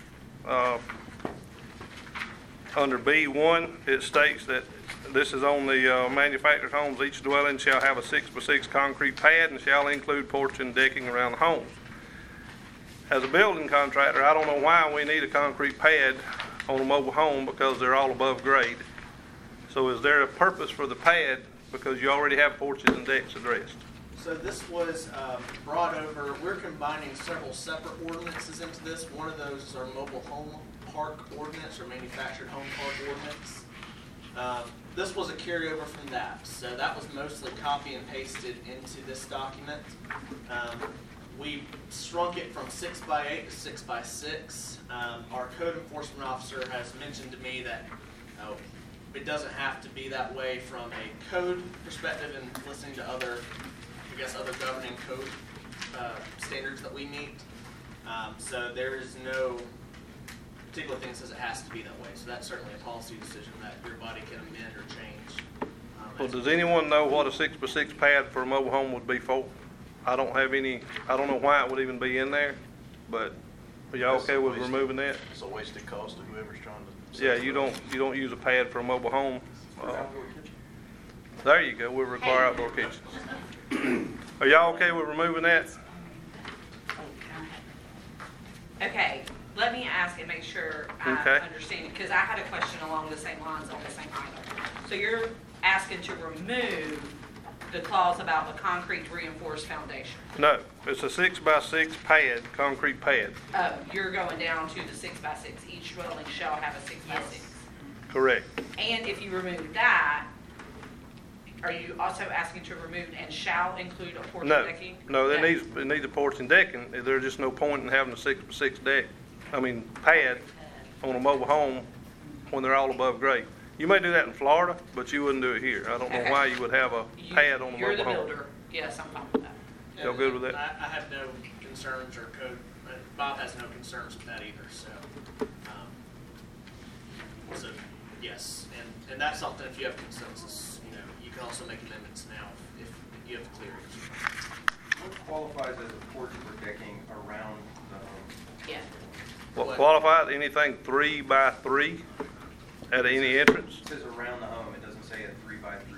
Under B1, it states that this is on the manufactured homes. Each dwelling shall have a 6x6 concrete pad and shall include porch and decking around the homes. As a building contractor, I don't know why we need a concrete pad on a mobile home because they're all above grade. So is there a purpose for the pad because you already have porches and decks addressed? So this was brought over, we're combining several separate ordinances into this. One of those is our mobile home park ordinance or manufactured home park ordinance. This was a carryover from that. So that was mostly copy and pasted into this document. We shrunk it from 6x8 to 6x6. Our code enforcement officer has mentioned to me that it doesn't have to be that way from a code perspective and listening to other governing code standards that we meet. So there is no particular thing that says it has to be that way. So that's certainly a policy decision that your body can amend or change. Well, does anyone know what a 6x6 pad for a mobile home would be for? I don't know why it would even be in there, but are y'all okay with removing that? It's a wasted cost to whoever's trying to. Yeah, you don't use a pad for a mobile home. There you go, we require outdoor kitchens. Are y'all okay with removing that? Okay, let me ask and make sure I understand it, because I had a question along the same lines on the same item. So you're asking to remove the clause about the concrete reinforced foundation? No, it's a 6x6 pad, concrete pad. Oh, you're going down to the 6x6. Each dwelling shall have a 6x6. Correct. And if you remove that, are you also asking to remove and shall include a porch and decking? No, it needs a porch and decking. There's just no point in having a 6x6 pad on a mobile home when they're all above grade. You may do that in Florida, but you wouldn't do it here. I don't know why you would have a pad on a mobile home. You're the builder. Yes, I'm fine with that. Y'all good with that? I have no concerns or code. Bob has no concerns with that either. So yes, and that's something. If you have consensus, you can also make amendments now if you have clearance. What qualifies as a porch or decking around the home? Yeah. What qualifies? Anything 3x3 at any entrance? It says around the home. It doesn't say a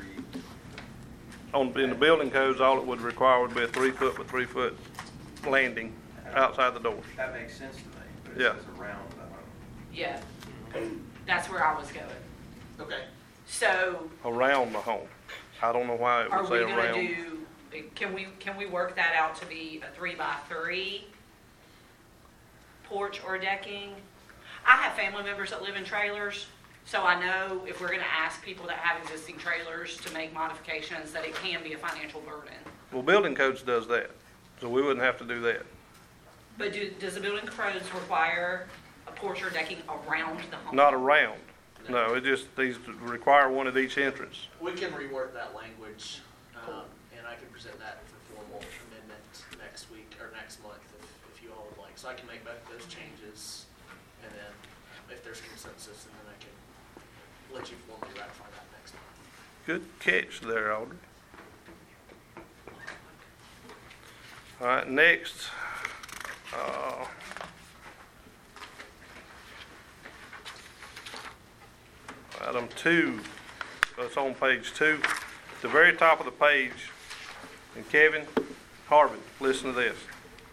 3x3. In the building codes, all it would require would be a 3-foot by 3-foot landing outside the door. That makes sense to me, but it says around the home. Yeah. That's where I was going. Okay. So Around the home. I don't know why it are would we say going around. to do, can we work that out to be a 3x3 porch or decking? I have family members that live in trailers, So I know if we're gonna ask people that have existing trailers to make modifications, that it can be a financial burden. Well, building codes does that, so we wouldn't have to do that. But does the building codes require a porch or decking around the home? Not around. No, it just, these require one at each entrance. We can rework that language, and I can present that for formal amendment next week, or next month, if you all would like. So I can make both of those changes, and then if there's consensus, and then I can let you formally ratify that next month. Good catch there, Audrey. All right, next, item 2, it's on page 2. At the very top of the page, and Kevin Harvin, listen to this.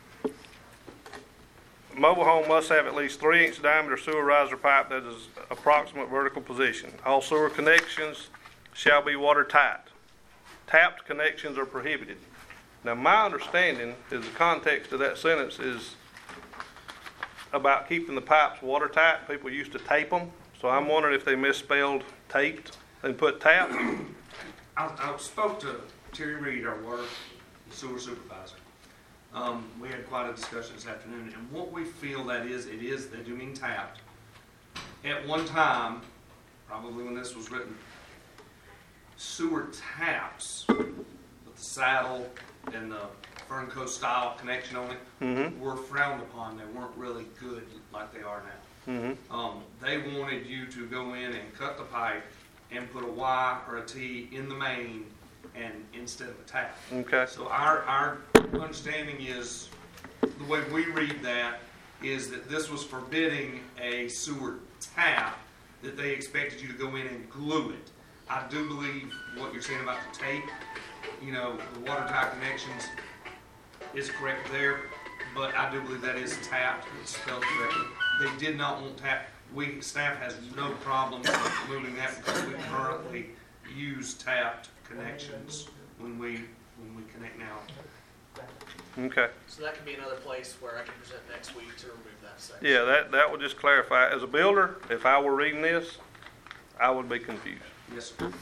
Mobile home must have at least 3-inch diameter sewer riser pipe that is approximate vertical position. All sewer connections shall be watertight. Tapped connections are prohibited. Now, my understanding is the context of that sentence is about keeping the pipes watertight. People used to tape them, so I'm wondering if they misspelled taped and put tapped. I spoke to Terry Reed, our water and sewer supervisor. We had quite a discussion this afternoon, and what we feel that is, they do mean tapped. At one time, probably when this was written, sewer taps with the saddle and the Fern Coast style connection on it were frowned upon. They weren't really good like they are now. They wanted you to go in and cut the pipe and put a Y or a T in the main and instead of a tap. Okay. So our understanding is, the way we read that, is that this was forbidding a sewer tap, that they expected you to go in and glue it. I do believe what you're saying about the tape, you know, the watertight connections is correct there, but I do believe that is tapped, it's spelled correctly. They did not want tap. Staff has no problem moving that because we currently use tapped connections when we connect now. Okay. So that could be another place where I can present next week to remove that section. Yeah, that would just clarify. As a builder, if I were reading this, I would be confused. Yes, sir.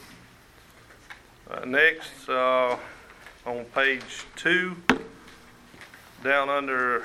Next, on page 2, down under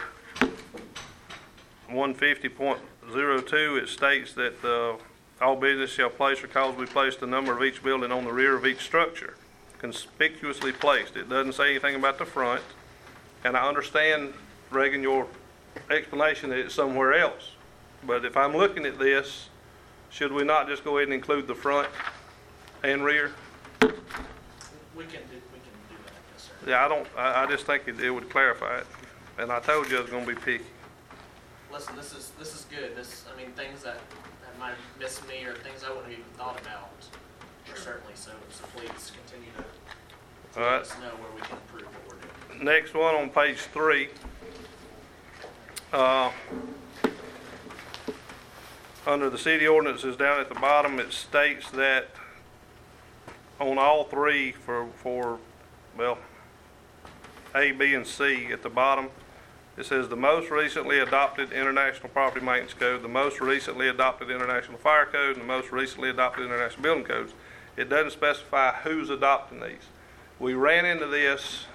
150.02, it states that all business shall place or cause to be placed the number of each building on the rear of each structure, conspicuously placed. It doesn't say anything about the front, and I understand, Reagan, your explanation that it's somewhere else. But if I'm looking at this, should we not just go ahead and include the front and rear? We can do that, yes, sir. Yeah, I just think it would clarify it. And I told you I was gonna be picky. Listen, this is good. I mean, things that might have missed me or things I wouldn't have even thought about are certainly so please continue to All let right. us know where we can improve what we're doing. Next one on page 3. Under the city ordinances down at the bottom, it states that on all 3 for A, B, and C at the bottom, it says the most recently adopted International Property Maintenance Code, the most recently adopted International Fire Code, and the most recently adopted International Building Codes. It doesn't specify who's adopting these. We ran into this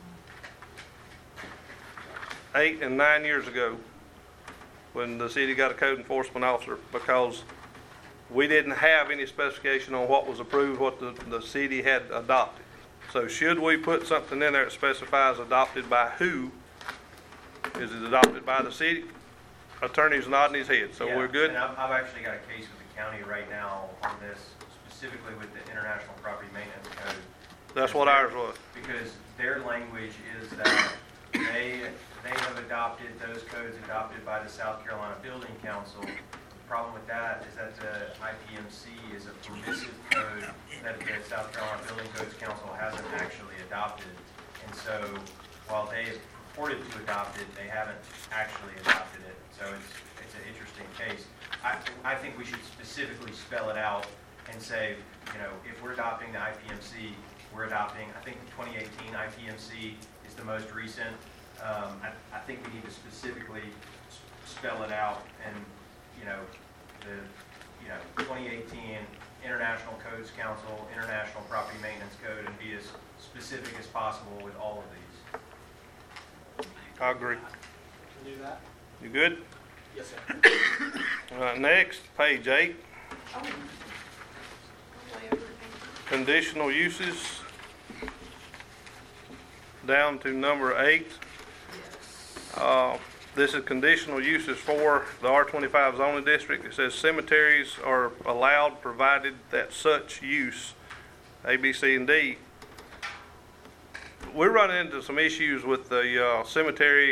8 and 9 years ago when the city got a code enforcement officer because we didn't have any specification on what was approved, what the city had adopted. So should we put something in there that specifies adopted by who? Is it adopted by the city? Attorney's nodding his head, so we're good? And I've actually got a case with the county right now on this, specifically with the International Property Maintenance Code. That's what ours was. Because their language is that they have adopted those codes adopted by the South Carolina Building Council. The problem with that is that the IPMC is a permissive code that the South Carolina Building Codes Council hasn't actually adopted. And so while they have purported to adopt it, they haven't actually adopted it. So it's an interesting case. I think we should specifically spell it out and say, you know, if we're adopting the IPMC, we're adopting, I think the 2018 IPMC is the most recent. I think we need to specifically spell it out, and you know, 2018 International Codes Council, International Property Maintenance Code, and be as specific as possible with all of these. I agree. Can do that? You good? Yes, sir. All right, next, page 8, Oh. Way over the page. conditional uses. Down to number 8. This is conditional uses for the R25 zoning district. It says cemeteries are allowed provided that such use, A, B, C, and D. We're running into some issues with the cemetery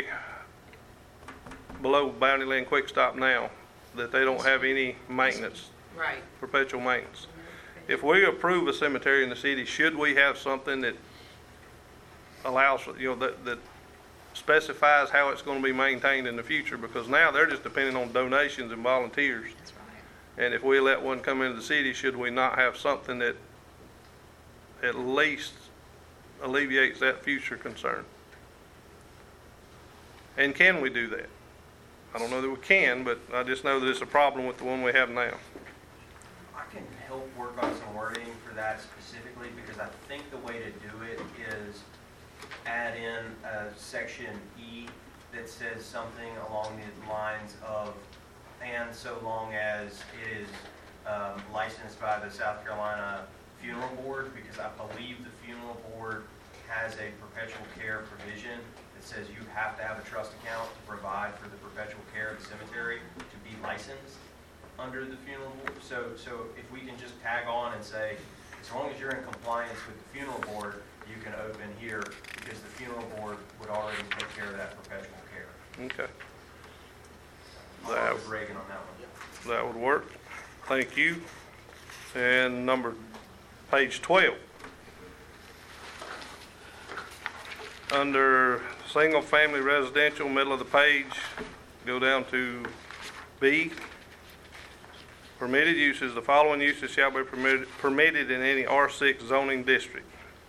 below Bounty Land Quick Stop now, that they don't have any maintenance, Right. perpetual maintenance. If we approve a cemetery in the city, should we have something that allows, that specifies how it's going to be maintained in the future? Because now they're just depending on donations and volunteers. That's right. And if we let one come into the city, should we not have something that at least alleviates that future concern? And can we do that? I don't know that we can, but I just know that it's a problem with the one we have now. I can help work on some wording for that specifically, because I think the way to do it is add in a section E that says something along the lines of, and so long as it is licensed by the South Carolina Funeral Board, because I believe the Funeral Board has a perpetual care provision that says you have to have a trust account to provide for the perpetual care of the cemetery to be licensed under the Funeral Board. So if we can just tag on and say, as long as you're in compliance with the Funeral Board, you can open here, because the Funeral Board would already take care of that perpetual care. Okay. I'll work with Reagan on that one. That would work. Thank you. And page 12. Under single-family residential, middle of the page, go down to B. Permitted uses, the following uses shall be permitted in any R6 zoning district.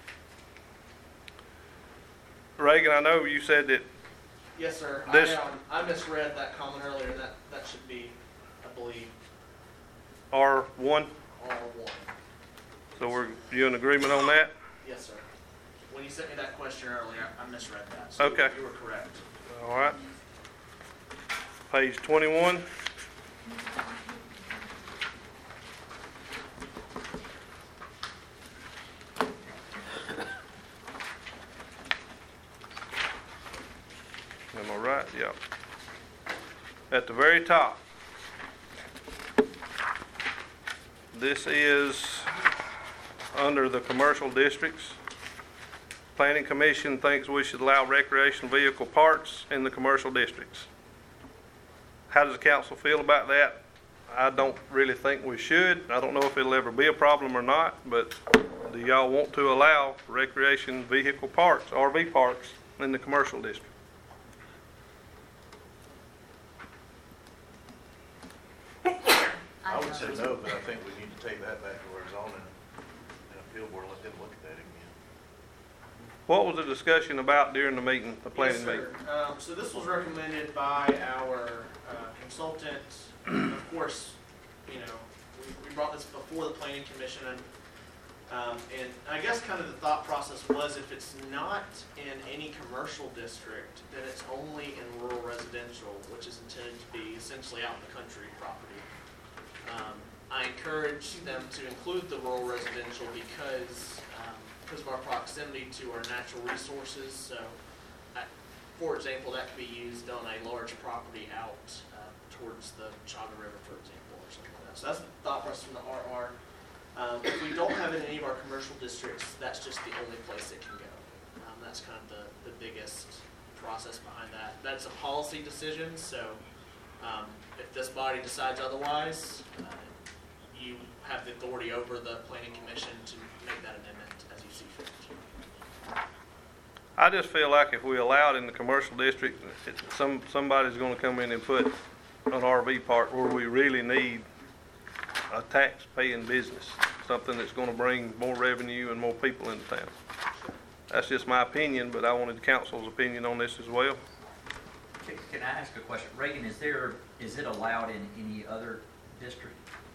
Reagan, I know you said that. Yes, sir. This- I misread that comment earlier. That should be, I believe, R1, R1. so you in agreement on that? Yes, sir. When you sent me that question earlier, I misread that. So Okay. You were correct. All right. Page 21. Am I right? Yep. At the very top. This is under the commercial districts. Planning Commission thinks we should allow recreational vehicle parks in the commercial districts. How does the council feel about that? I don't really think we should. I don't know if it'll ever be a problem or not, but do y'all want to allow recreation vehicle parks, RV parks, in the commercial district? I would say no, but I think we need to take that back to where it's on and appeal board, let them look at that again. What was the discussion about during the meeting, the planning Yes, meeting? sir. So this was recommended by our consultant. Of course, we brought this before the planning commission, and I guess kind of the thought process was, if it's not in any commercial district, then it's only in rural residential, which is intended to be essentially out in the country property. I encourage them to include the rural residential because of our proximity to our natural resources. So, for example, that could be used on a large property out towards the Chaga River, for example, or something like that. So that's the thought process from the RR. If we don't have it in any of our commercial districts, that's just the only place it can go. That's kind of the biggest process behind that. That's a policy decision, so if this body decides otherwise, you have the authority over the planning commission to make that amendment as you see fit. I just feel like if we allow it in the commercial district, somebody's going to come in and put an RV park where we really need a tax-paying business, something that's going to bring more revenue and more people into town. That's just my opinion, but I wanted the council's opinion on this as well. Can I ask a question? Reagan, is it allowed in any other district?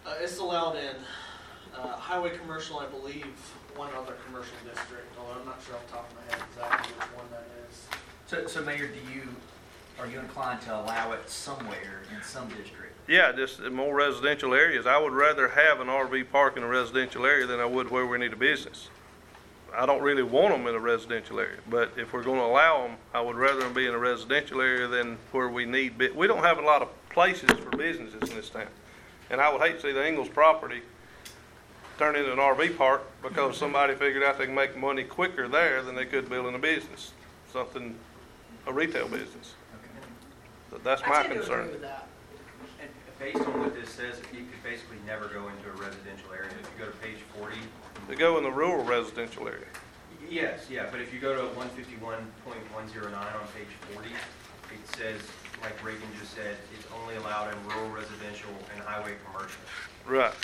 It's allowed in highway commercial, I believe, one other commercial district, although I'm not sure off the top of my head exactly which one that is. So Mayor, are you inclined to allow it somewhere in some district? Yeah, just in more residential areas. I would rather have an RV park in a residential area than I would where we need a business. I don't really want them in a residential area, but if we're going to allow them, I would rather them be in a residential area than where we need. We don't have a lot of places for businesses in this town, and I would hate to see the Ingalls property turn into an RV park because somebody figured out they can make money quicker there than they could building a business, a retail business. So that's my concern. And based on what this says, you could basically never go into a residential area. If you go to page 40. They go in the rural residential area. Yes, yeah, but if you go to 151.109 on page 40, it says, like Reagan just said, it's only allowed in rural residential and highway commercial. Right.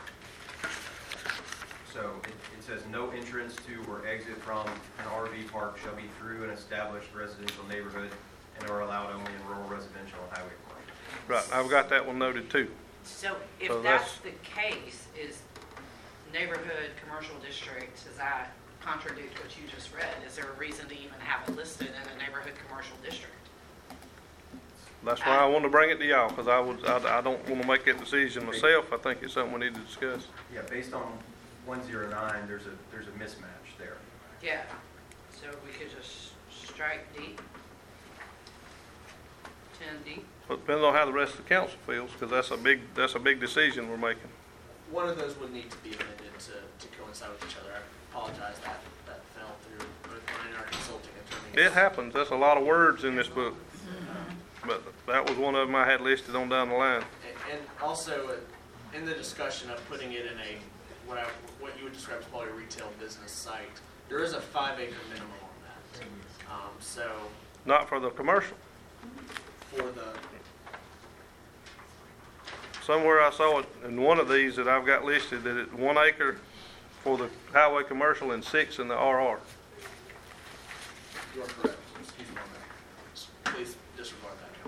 So it says no entrance to or exit from an RV park shall be through an established residential neighborhood and are allowed only in rural residential and highway commercial. Right, I've got that one noted too. So if So that's the case, is neighborhood commercial districts, does that contradict what you just read? Is there a reason to even have it listed in a neighborhood commercial district? That's why I wanted to bring it to y'all, because I don't want to make that decision myself. I think it's something we need to discuss. Yeah, based on 109, there's a mismatch there. Yeah, so we could just strike D, 10D. But it depends on how the rest of the council feels, because that's a big decision we're making. One of those would need to be amended to coincide with each other. I apologize that fell through both mine and our consulting attorney. It happens. That's a lot of words in this book. But that was one of them I had listed on down the line. And also, in the discussion of putting it in what you would describe as probably a retail business site, there is a 5-acre minimum on that. So Not for the commercial. for the Somewhere I saw it in one of these that I've got listed that it's 1 acre for the highway commercial and 6 in the RR. you are correct. Excuse me on that. Please disregard that,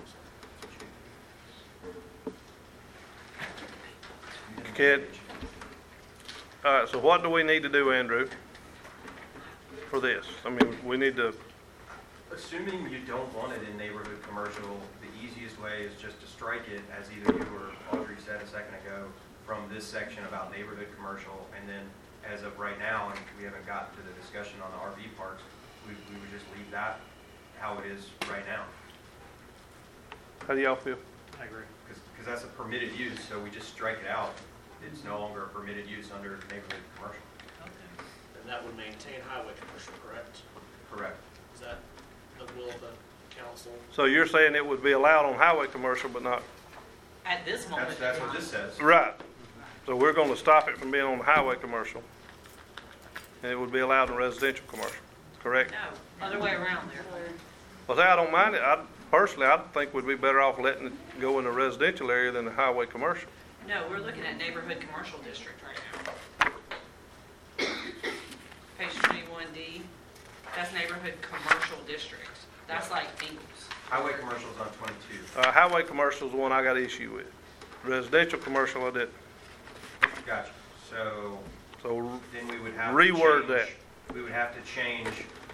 Council. Kid. All right, so what do we need to do, Andrew, for this? I mean, we need to, Assuming you don't want it in neighborhood commercial, the easiest way is just to strike it, as either you or Audrey said a second ago, from this section about neighborhood commercial, and then as of right now, and we haven't gotten to the discussion on the RV parks, we would just leave that how it is right now. how do y'all feel? I agree. Because that's a permitted use, so we just strike it out. It's no longer a permitted use under neighborhood commercial. And that would maintain highway commercial, correct? Correct. Is that the will of the council? So you're saying it would be allowed on highway commercial, but not, At this moment. That's what this says. right. So we're going to stop it from being on the highway commercial. And it would be allowed in residential commercial, correct? No, other way around there. Well, say I don't mind it. Personally, I think we'd be better off letting it go in a residential area than the highway commercial. No, we're looking at neighborhood commercial district right now. Page 21D, that's neighborhood commercial district. That's like Ingalls. Highway commercial is on 22. Highway commercial is the one I got issue with. Residential commercial, I didn't. Gotcha. So So then we would have reword to that. change, we would have to change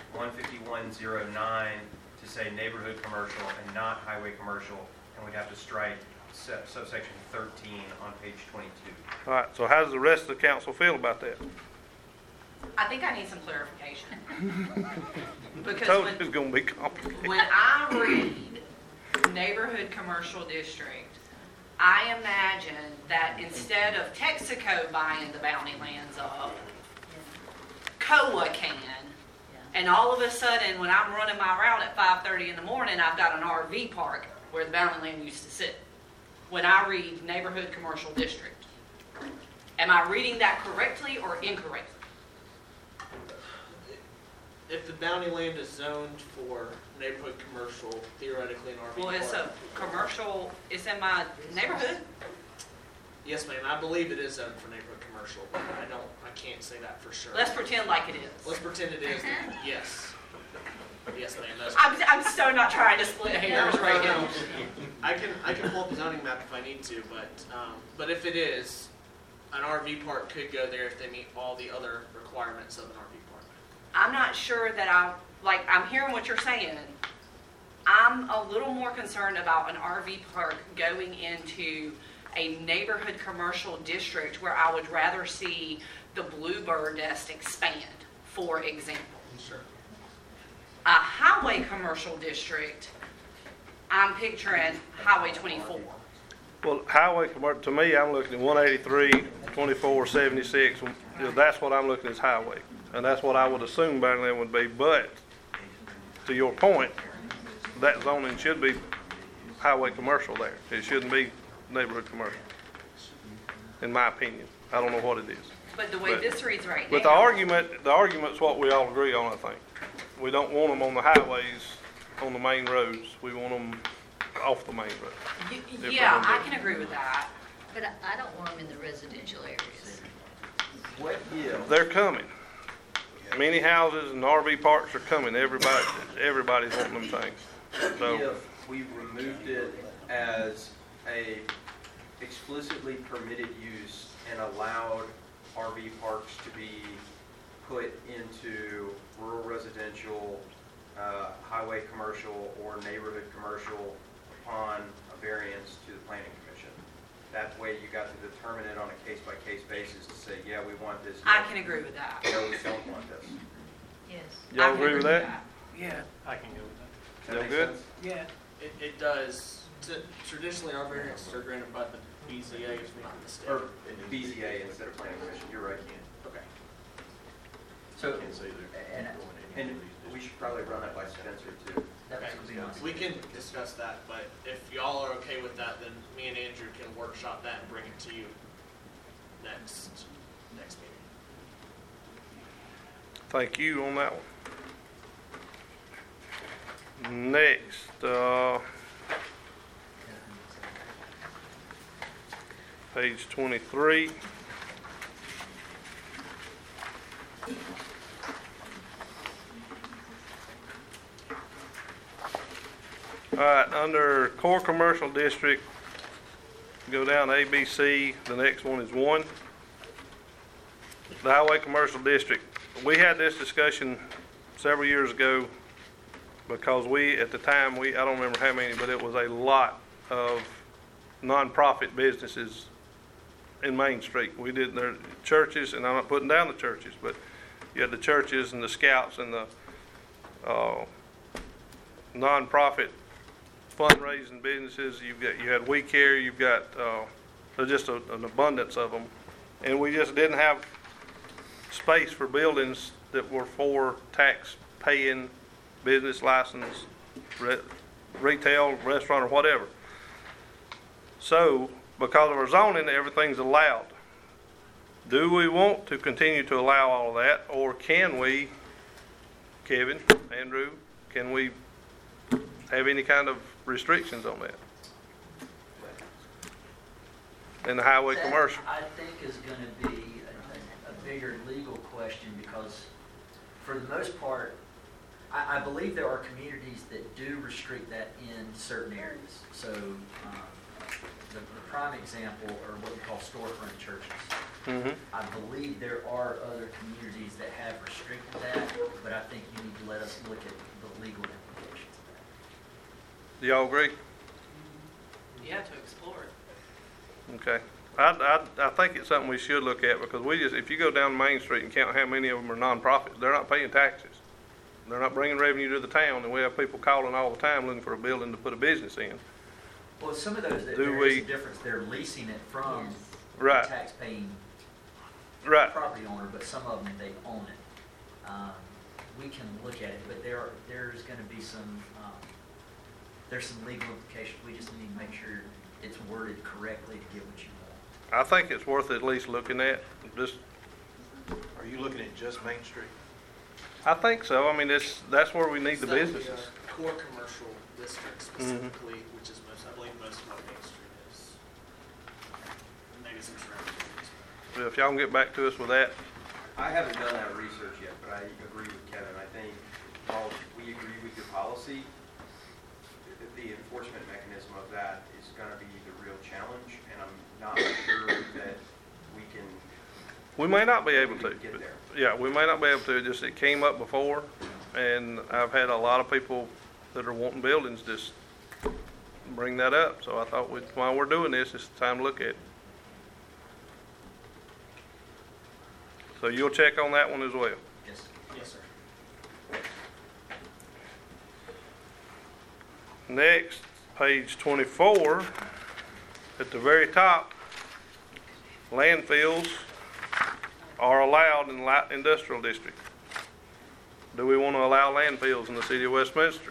15109 to say neighborhood commercial and not highway commercial, and we'd have to strike subsection 13 on page 22. All right, so how does the rest of the council feel about that? I think I need some clarification. Because Told you when, it's going to be complicated. when I read neighborhood commercial district, I imagine that instead of Texaco buying the bounty lands up, COA can. And all of a sudden, when I'm running my route at 5:30 in the morning, I've got an RV park where the bounty land used to sit. When I read neighborhood commercial district, am I reading that correctly or incorrectly? If the bounty land is zoned for neighborhood commercial, theoretically an RV Well, it's park. a commercial, it's in my neighborhood. Yes, ma'am. I believe it is zoned for neighborhood commercial, but I can't say that for sure. Let's pretend like it is. Let's pretend it is. Yes. Yes, ma'am. That's I'm so not trying to split hairs right now. I can pull up the zoning map if I need to, but if it is, an RV park could go there if they meet all the other requirements of an RV park. I'm not sure that I'm hearing what you're saying. I'm a little more concerned about an RV park going into a neighborhood commercial district where I would rather see the Bluebird Nest expand, for example. Sure. A highway commercial district, I'm picturing Highway 24. Well, highway commercial, to me, I'm looking at 183, 24, 76. That's what I'm looking at as highway. And that's what I would assume Barrington would be. But to your point, that zoning should be highway commercial there. It shouldn't be neighborhood commercial, in my opinion. I don't know what it is. But the way this reads right now. But the argument's what we all agree on, I think. We don't want them on the highways, on the main roads. We want them off the main road. Yeah, I can agree with that. But I don't want them in the residential areas. They're coming. Many houses and RV parks are coming. Everybody's wanting them things. So, If we removed it as a explicitly permitted use and allowed RV parks to be put into rural residential, highway commercial, or neighborhood commercial upon a variance to the planning commission. That way you got to determine it on a case-by-case basis to say, yeah, we want this. I can agree with that. No, we don't want this. Yes. y'all agree with that? Yeah. I can go with Does that Y'all make good? sense? that. Yeah. It does. Traditionally, our variances are granted by the BZA, if I'm not mistaken. Or BZA instead of planning commission, you're right. Okay. So, And we should probably run that by Spencer too. that would be nice. We can discuss that, but if y'all are okay with that, then me and Andrew can workshop that and bring it to you next meeting. Thank you on that one. Next, page 23. All right, under core commercial district, go down to ABC, the next one is 1. The highway commercial district, we had this discussion several years ago because at the time, I don't remember how many, but it was a lot of nonprofit businesses in Main Street. We did their churches, and I'm not putting down the churches, but you had the churches and the scouts and the nonprofit fundraising businesses. You had We Care. You've got there's just an abundance of them, and we just didn't have space for buildings that were for tax-paying business license, retail, restaurant, or whatever. So, because of our zoning, everything's allowed. Do we want to continue to allow all of that, or can we, Kevin, Andrew, can we have any kind of restrictions on that? In the highway That, commercial? I think is going to be a bigger legal question because for the most part, I believe there are communities that do restrict that in certain areas. So the prime example are what we call storefront churches. Mm-hmm. I believe there are other communities that have restricted that, but I think you need to let us look at the legal implications of that. Do y'all agree? You have to explore it. Okay. I think it's something we should look at because if you go down Main Street and count how many of them are nonprofits, they're not paying taxes. They're not bringing revenue to the town, and we have people calling all the time looking for a building to put a business in. Well, some of those, Do there is we- a difference. They're leasing it from Right. the tax-paying Right. property owner, but some of them, they own it. We can look at it, but there's going to be some, there's some legal implications. We just need to make sure it's worded correctly to get what you want. I think it's worth at least looking at. Are you looking at just Main Street? I think so. I mean, that's where we need the So the, businesses. core commercial district specifically, which is I believe most of what Main Street is. And maybe some surrounding areas. So if y'all can get back to us with that. I haven't done that research yet, but I agree with Kevin. I think while we agree with your policy, the enforcement mechanism of that is going to be the real challenge, and I'm not sure that we can. We may not be able to. Get there. Yeah, we may not be able to. Just it came up before, and I've had a lot of people that are wanting buildings just bring that up. So I thought while we're doing this, it's time to look at it. So you'll check on that one as well. Yes. Yes, sir. Next, page 24, at the very top, landfills are allowed in light industrial district. Do we want to allow landfills in the city of Westminster?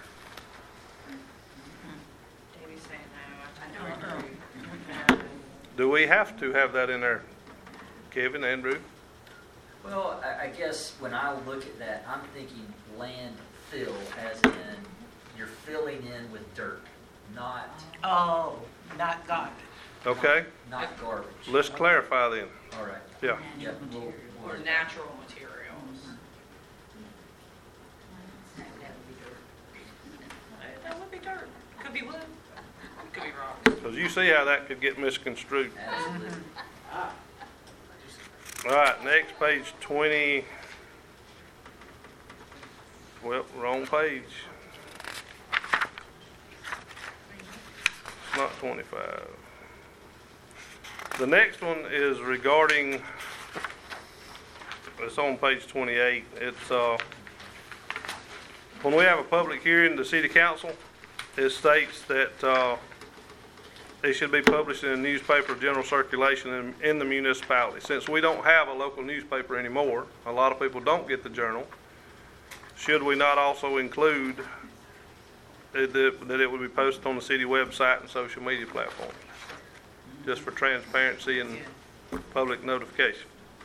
Davey's saying no. I don't agree. Do we have to have that in there? Kevin, Andrew? Well, I guess when I look at that, I'm thinking landfill as in you're filling in with dirt, not Oh, not garbage. Okay, not garbage. let's clarify then. All right. Yeah. Yeah. Or natural materials. That would be dirt. Could be wood. Could be rock. Because you see how that could get misconstrued. Absolutely. All right, next page 20. Well, wrong page. It's not 25. The next one is regarding, it's on page 28. It's, when we have a public hearing, the city council, it states that, it should be published in a newspaper of general circulation in the municipality. Since we don't have a local newspaper anymore, a lot of people don't get the journal. Should we not also include that it would be posted on the city website and social media platforms, just for transparency and public notification?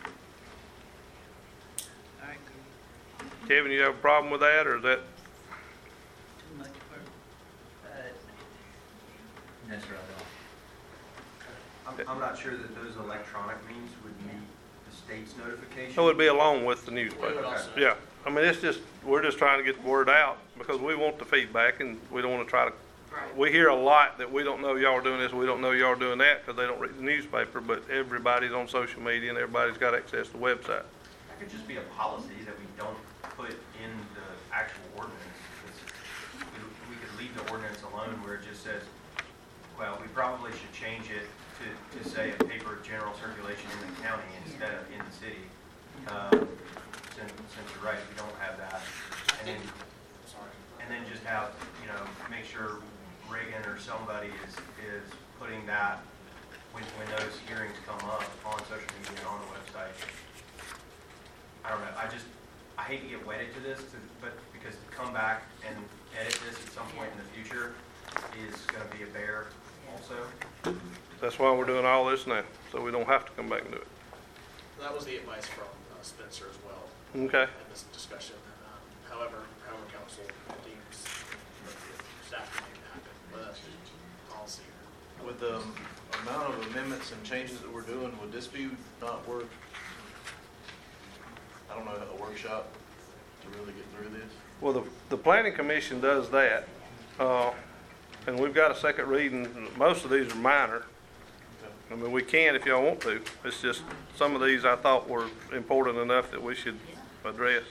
I agree. Kevin, you have a problem with that, or is that? Too much work. No, sir, I don't. I'm not sure that those electronic means would meet the state's notification. It would be along with the We newspaper. would also- Yeah, I mean, we're just trying to get the word out because we want the feedback and we don't want to try to, Right. we hear a lot that we don't know y'all are doing this, we don't know y'all are doing that because they don't read the newspaper, but everybody's on social media and everybody's got access to the website. That could just be a policy that we don't put in the actual ordinance. We could leave the ordinance alone where it just says, well, we probably should change it to say a paper of general circulation in the county instead of in the city. Since you're right, we don't have that. And then just have, make sure Reagan or somebody is putting that when those hearings come up on social media and on the website. I don't know, I hate to get wedded to this, but because to come back and edit this at some point in the future is gonna be a bear also. That's why we're doing all this now, so we don't have to come back and do it. That was the advice from Spencer as well Okay. in this discussion. However council deems staff can make it happen, but that's just policy. With the amount of amendments and changes that we're doing, would this be not worth, I don't know, a workshop to really get through this? Well, the planning commission does that, and we've got a second reading. Most of these are minor. I mean, we can if y'all want to. It's just, some of these I thought were important enough that we should address.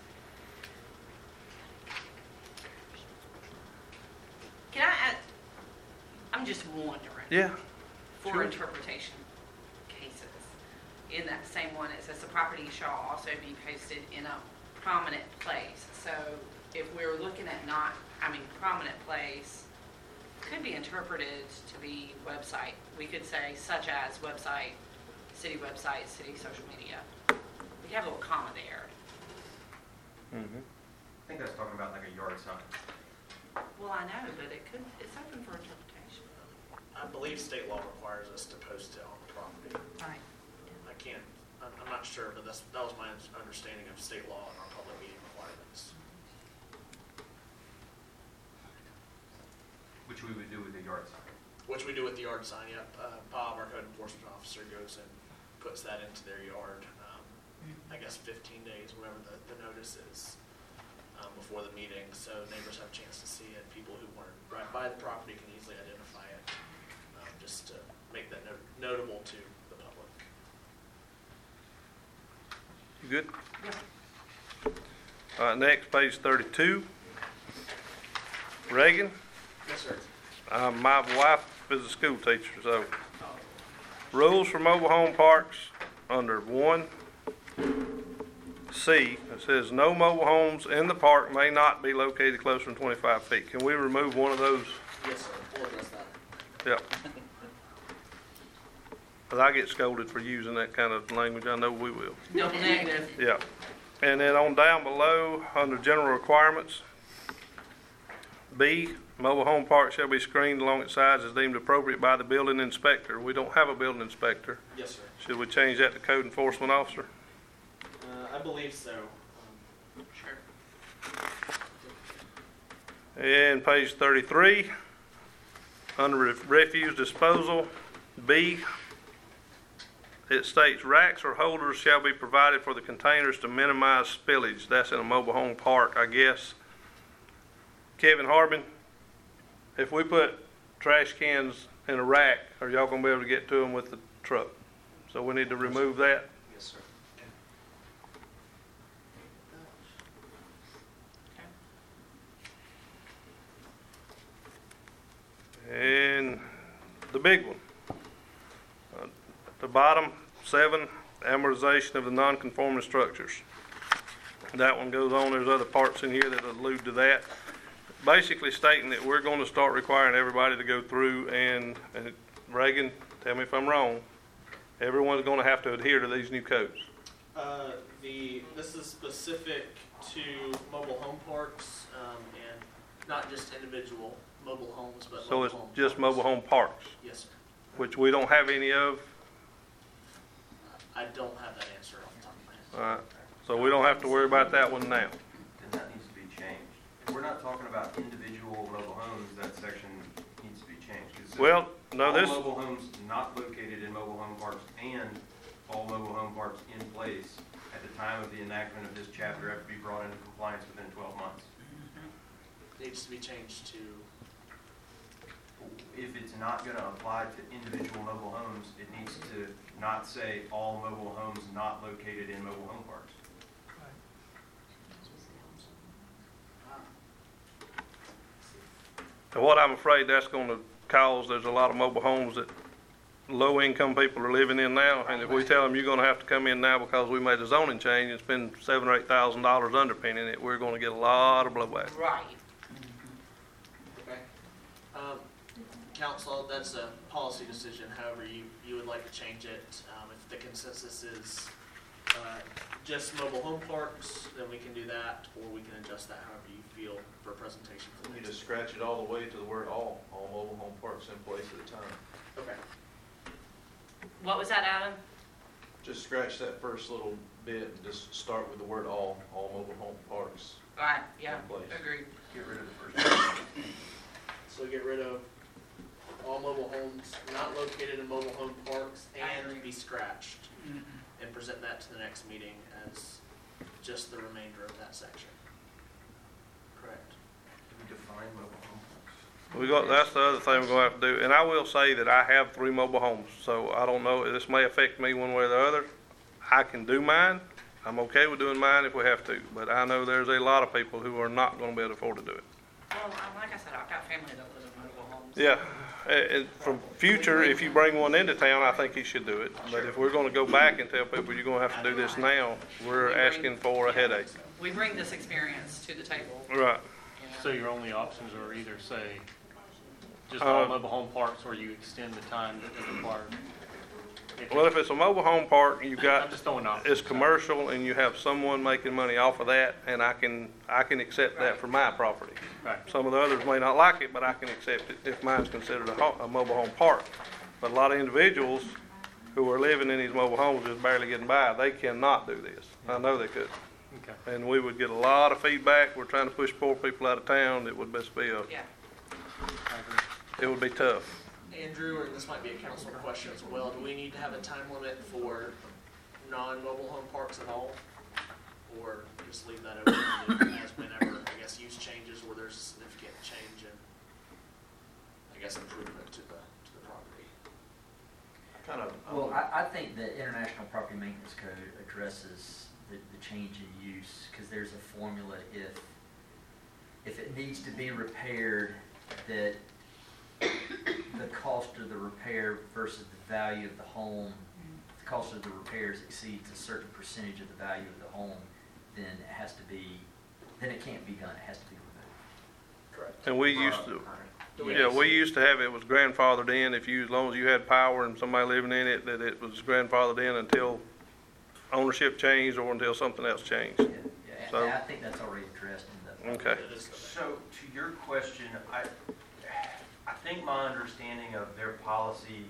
Can I add, I'm just wondering. Yeah. For Sure. interpretation cases. In that same one, it says the property shall also be posted in a prominent place. So if we're looking at prominent place, could be interpreted to be website. We could say such as website, city social media. We have a little comma there. Mm-hmm. I think that's talking about like a yard sign. Well, I know, but it's open for interpretation. I believe state law requires us to post it on the property. Right. I'm not sure, but that was my understanding of state law and our public meeting requirements. Which we would do with the yard sign. Which we do with the yard sign, yep. Bob, our code enforcement officer, goes and puts that into their yard, I guess 15 days, whatever the notice is. before the meeting, so neighbors have a chance to see it. People who weren't right by the property can easily identify it, just to make that notable to the public. You good? All right, next, page 32. Reagan, Yes, sir. my wife is a school teacher, so rules for mobile home parks under 1C, it says no mobile homes in the park may not be located closer than 25 feet. Can we remove one of those? Yes, sir. We'll address that. Yeah. Because I get scolded for using that kind of language. I know we will. Double negative. Yeah. And then on down below, under general requirements, B, mobile home park shall be screened along its sides as deemed appropriate by the building inspector. We don't have a building inspector. Yes, sir. Should we change that to code enforcement officer? I believe so. Sure. And page 33, under refuse disposal, B, it states racks or holders shall be provided for the containers to minimize spillage. That's in a mobile home park, I guess. Kevin Harbin, if we put trash cans in a rack, are y'all gonna be able to get to them with the truck? So we need to remove that. Yes, sir. And the big one, the bottom 7, amortization of the non-conforming structures. That one goes on. There's other parts in here that allude to that. Basically stating that we're going to start requiring everybody to go through and Reagan, tell me if I'm wrong, everyone's going to have to adhere to these new codes. This is specific to mobile home parks, and not just individual mobile homes, but So mobile it's home just parks. mobile home parks, Yes, sir. which we don't have any of. I don't have that answer off the top of my head. All right. So we don't have to worry about that one now. Then that needs to be changed. If we're not talking about individual mobile homes, that section needs to be changed. 'Cause Well, no, all this, mobile homes not located in mobile home parks and all mobile home parks in place at the time of the enactment of this chapter have to be brought into compliance within 12 months. Needs to be changed to, If it's not going to apply to individual mobile homes, it needs to not say all mobile homes not located in mobile home parks. what I'm afraid that's going to cause, there's a lot of mobile homes that low-income people are living in now, and if we tell them you're going to have to come in now because we made a zoning change and spend $7,000 or $8,000 underpinning it, we're going to get a lot of blowback. Right. okay. Council, that's a policy decision, however you would like to change it. If the consensus is just mobile home parks, then we can do that, or we can adjust that however you feel for a presentation for the You next. just scratch it all the way to the word all mobile home parks in place at a time. Okay. What was that, Adam? Just scratch that first little bit and just start with the word all mobile home parks. Right, yeah, In place. agreed. Get rid of the first. So get rid of all mobile homes not located in mobile home parks I and agree. be scratched, and present that to the next meeting as just the remainder of that section. Correct. Can we define mobile home parks? That's the other thing we're going to have to do. And I will say that I have 3 mobile homes, so I don't know, this may affect me one way or the other. I can do mine. I'm okay with doing mine if we have to, but I know there's a lot of people who are not going to be able to afford to do it. Well, like I said, I've got family that lives in mobile homes. Yeah, and from future, if you bring one into town, I think you should do it. But if we're going to go back and tell people you're going to have to do this now, we're asking for a headache. We bring this experience to the table. Right. So your only options are either say, just all mobile home parks, or you extend the time that is required. Well, if it's a mobile home park, and you've I'm got, just throwing out. it's commercial, and you have someone making money off of that, and I can accept that for my property. Right. Some of the others may not like it, but I can accept it if mine's considered a mobile home park. But a lot of individuals who are living in these mobile homes just barely getting by, they cannot do this. I know they could. Okay. And we would get a lot of feedback. We're trying to push poor people out of town. It would best be Yeah. I agree. it would be tough. Andrew, or this might be a council question as well, do we need to have a time limit for non-mobile home parks at all? Or just leave that open as whenever guess, use changes where there's a significant change in, I guess, improvement to the property. Kind of. Well, I think the International Property Maintenance Code addresses the change in use, because there's a formula if it needs to be repaired, that the cost of the repair versus the value of the home, if the cost of the repairs exceeds a certain percentage of the value of the home, then it can't be done, it has to be removed. Correct. And we used to, we used to have, it was grandfathered in, as long as you had power and somebody living in it, that it was grandfathered in until ownership changed or until something else changed. Yeah, So- and I think that's already addressed in the. Okay. So to your question, I think my understanding of their policy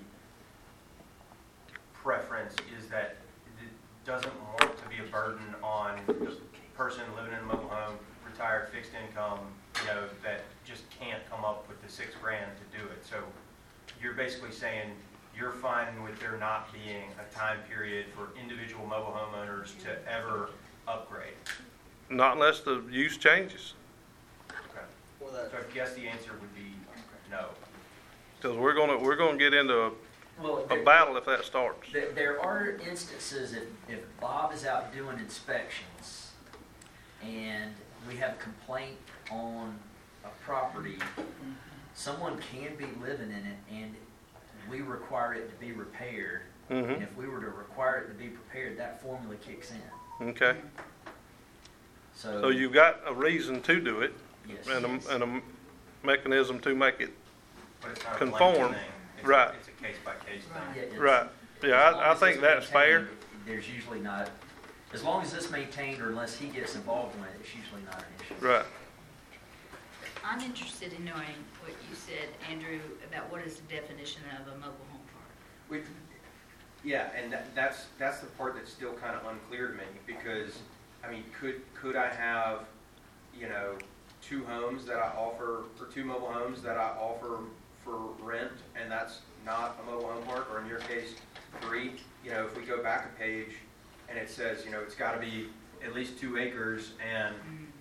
preference is that it doesn't want to be a burden on the person living in a mobile home, retired, fixed income, that just can't come up with the $6,000 to do it. So you're basically saying you're fine with there not being a time period for individual mobile homeowners to ever upgrade? Not unless the use changes, Okay. Or that, So I guess the answer would be no. because we're gonna get into Well, a battle if that starts. There are instances if Bob is out doing inspections and we have a complaint on a property, someone can be living in it and we require it to be repaired. Mm-hmm. And if we were to require it to be repaired, that formula kicks in. Okay. So, So you've got a reason to do it yes. and a mechanism to make it But it's not a conform. blanket thing. Right. It's a case-by-case thing. Yeah, it's- Right. as Yeah, long I as think it's that's fair. maintained, there's usually not, as long as it's maintained or unless he gets involved in it, it's usually not an issue. Right. I'm interested in knowing what you said, Andrew, about what is the definition of a mobile home park? Yeah, and that's the part that's still kind of unclear to me, because, I mean, could I have, two homes that I offer, or two mobile homes that I offer for rent, and that's not a mobile home park, or in your case, 3? If we go back a page, and it says, it's got to be at least 2 acres, and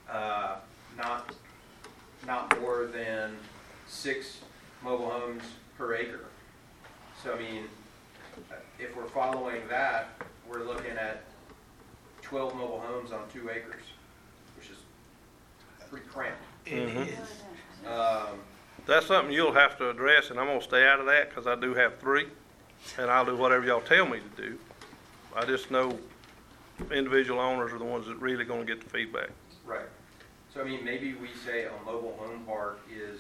not more than 6 mobile homes per acre. So, I mean, if we're following that, we're looking at 12 mobile homes on 2 acres, which is pretty cramped. Mhm. Um, That's something you'll have to address, and I'm gonna stay out of that because I do have 3, and I'll do whatever y'all tell me to do. I just know individual owners are the ones that really gonna get the feedback. Right. So, I mean, maybe we say a mobile home park is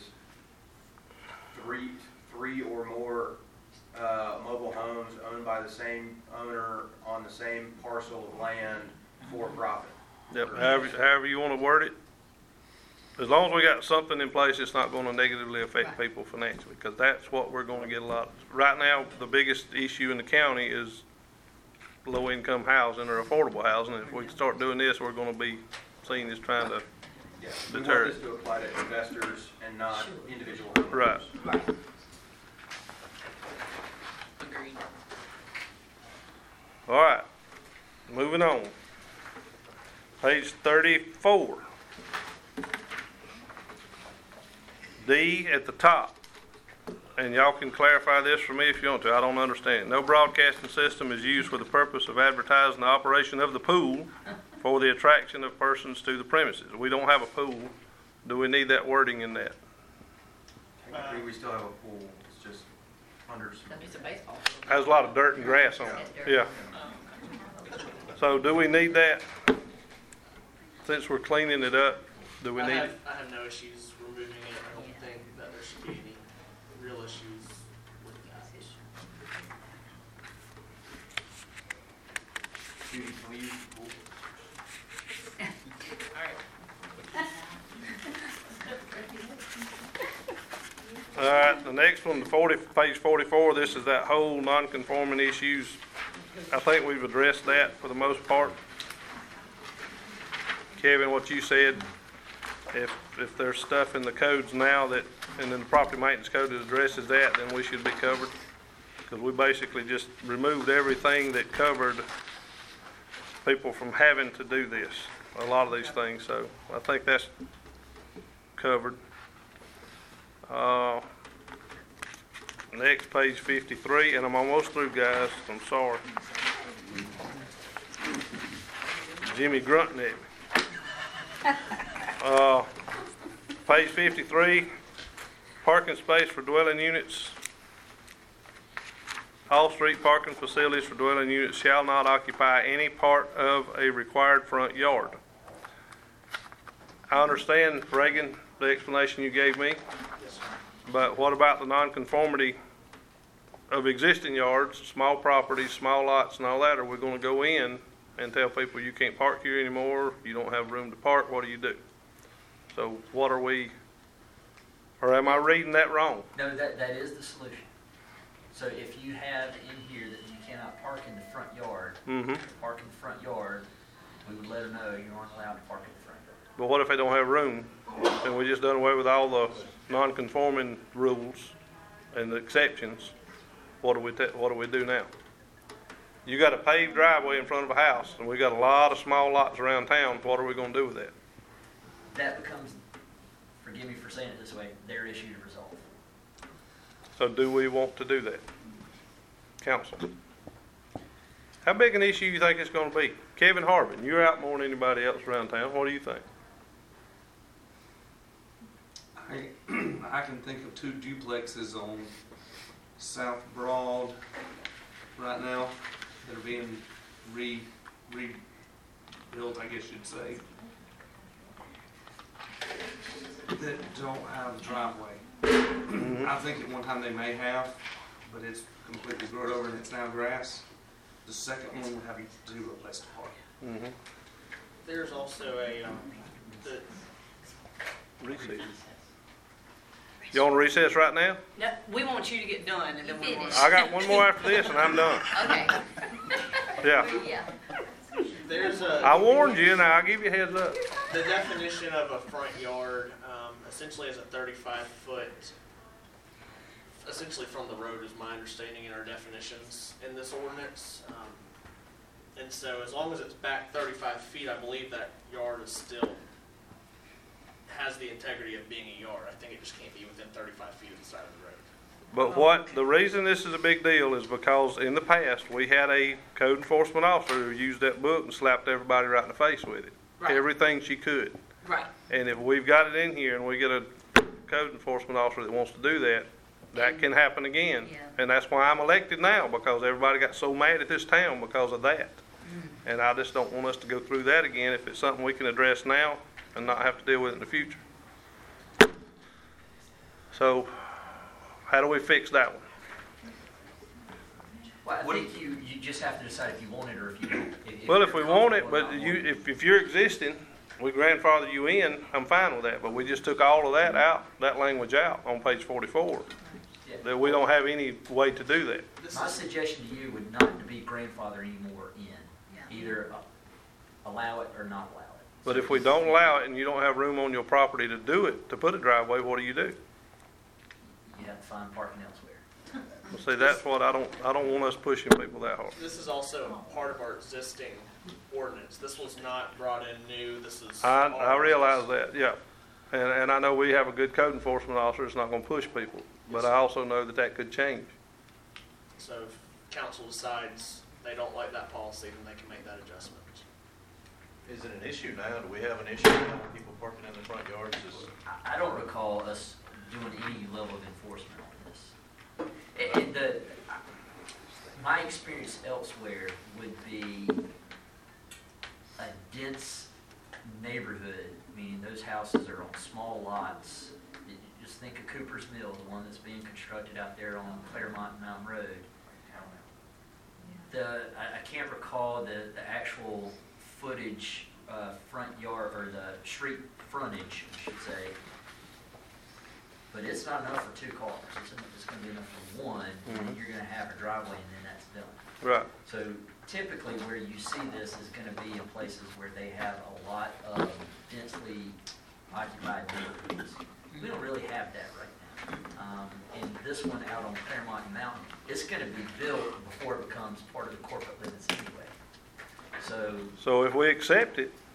three or more mobile homes owned by the same owner on the same parcel of land for profit. Yep, however you wanna word it. As long as we got something in place, it's not gonna negatively affect people financially, because that's what we're gonna get a lot. Right now, the biggest issue in the county is low-income housing or affordable housing. If we start doing this, we're gonna be seen as trying to, Yeah, we want Deter it. this to apply to investors and not individual homeowners. right. Agreed. All right, moving on. Page 34. D at the top, and y'all can clarify this for me if you want to, I don't understand. No broadcasting system is used for the purpose of advertising the operation of the pool for the attraction of persons to the premises. We don't have a pool. Do we need that wording in that? Technically, we still have a pool, it's just under some. That'd be some baseball. Has a lot of dirt and grass on it, yeah. So do we need that? Since we're cleaning it up, do we I need have, it? I have no issues removing it. I don't think that there should be any real issues with that. Judy, can we use the pool? All right, the next one, page 44, this is that whole non-conforming issues. I think we've addressed that for the most part. Kevin, what you said, if there's stuff in the codes now that, and then the property maintenance code that addresses that, then we should be covered. Because we basically just removed everything that covered people from having to do this, a lot of these things. So I think that's covered. Next, page 53, and I'm almost through, guys, I'm sorry. Jimmy grunting at me. Page 53, parking space for dwelling units. All street parking facilities for dwelling units shall not occupy any part of a required front yard. I understand, Reagan, the explanation you gave me, but what about the nonconformity of existing yards, small properties, small lots and all that? Are we gonna go in and tell people you can't park here anymore, you don't have room to park, what do you do? So what are we, or am I reading that wrong? No, that is the solution. So if you have in here that you cannot park in the front yard, park in the front yard, we would let them know you aren't allowed to park in the front yard. But what if they don't have room, and we just done away with all the non-conforming rules and the exceptions? What do we do now? You got a paved driveway in front of a house, and we got a lot of small lots around town. What are we going to do with that? That becomes, forgive me for saying it this way, their issue to resolve. So do we want to do that? Council. How big an issue you think it's going to be? Kevin Harvin, you're out more than anybody else around town. What do you think? I can think of 2 duplexes on South Broad right now that are being rebuilt, I guess you'd say, that don't have a driveway. I think at one time they may have, but it's completely grown over and it's now grass. The second one would have zero place to park. There's also a, Recess. You on recess right now? No, we want you to get done and then we'll. I got one more after this and I'm done. Okay. Yeah. Yeah. there's a. I warned you, and I'll give you a heads up. The definition of a front yard, essentially is a 35-foot, essentially from the road is my understanding in our definitions in this ordinance. And so as long as it's back 35 feet, I believe that yard is still, has the integrity of being a yard. I think it just can't be within 35 feet of the side of the road. But the reason this is a big deal is because in the past, we had a code enforcement officer who used that book and slapped everybody right in the face with it. Right. Everything she could. Right. And if we've got it in here and we get a code enforcement officer that wants to do that, that can happen again. Yeah. And that's why I'm elected now, because everybody got so mad at this town because of that. And I just don't want us to go through that again if it's something we can address now and not have to deal with it in the future. So, how do we fix that one? Well, I think you just have to decide if you want it or if you don't. Well, if we you're want it, comfortable but not you, wanting it. if you're existing, we grandfather you in, I'm fine with that. But we just took all of that out, that language out on page 44. Yeah. That we don't have any way to do that. My suggestion to you would not to be grandfather anymore in. Either allow it or not allow it. But if we don't allow it and you don't have room on your property to do it, to put a driveway, what do? You have to find parking elsewhere. Well, see, that's what I don't want us pushing people that hard. This is also part of our existing ordinance. This was not brought in new. This is. I realize that, yeah. And I know we have a good code enforcement officer that's not going to push people. But I also know that that could change. So if council decides they don't like that policy, then they can make that adjustment. Is it an issue now? Do we have an issue now with people parking in the front yards? I don't recall us doing any level of enforcement on this. And my experience elsewhere would be a dense neighborhood, meaning those houses are on small lots. Just think of Cooper's Mill, the one that's being constructed out there on Claremont Mountain Road. I can't recall the actual footage, front yard, or the street frontage, I should say. But it's not enough for 2 cars. It's going to be enough for one, and then you're going to have a driveway, and then that's done. Right. So typically where you see this is going to be in places where they have a lot of densely occupied neighborhoods. We don't really have that right now. And this one out on Claremont Mountain, it's going to be built before it becomes part of the corporate limits anyway. So if we accept it,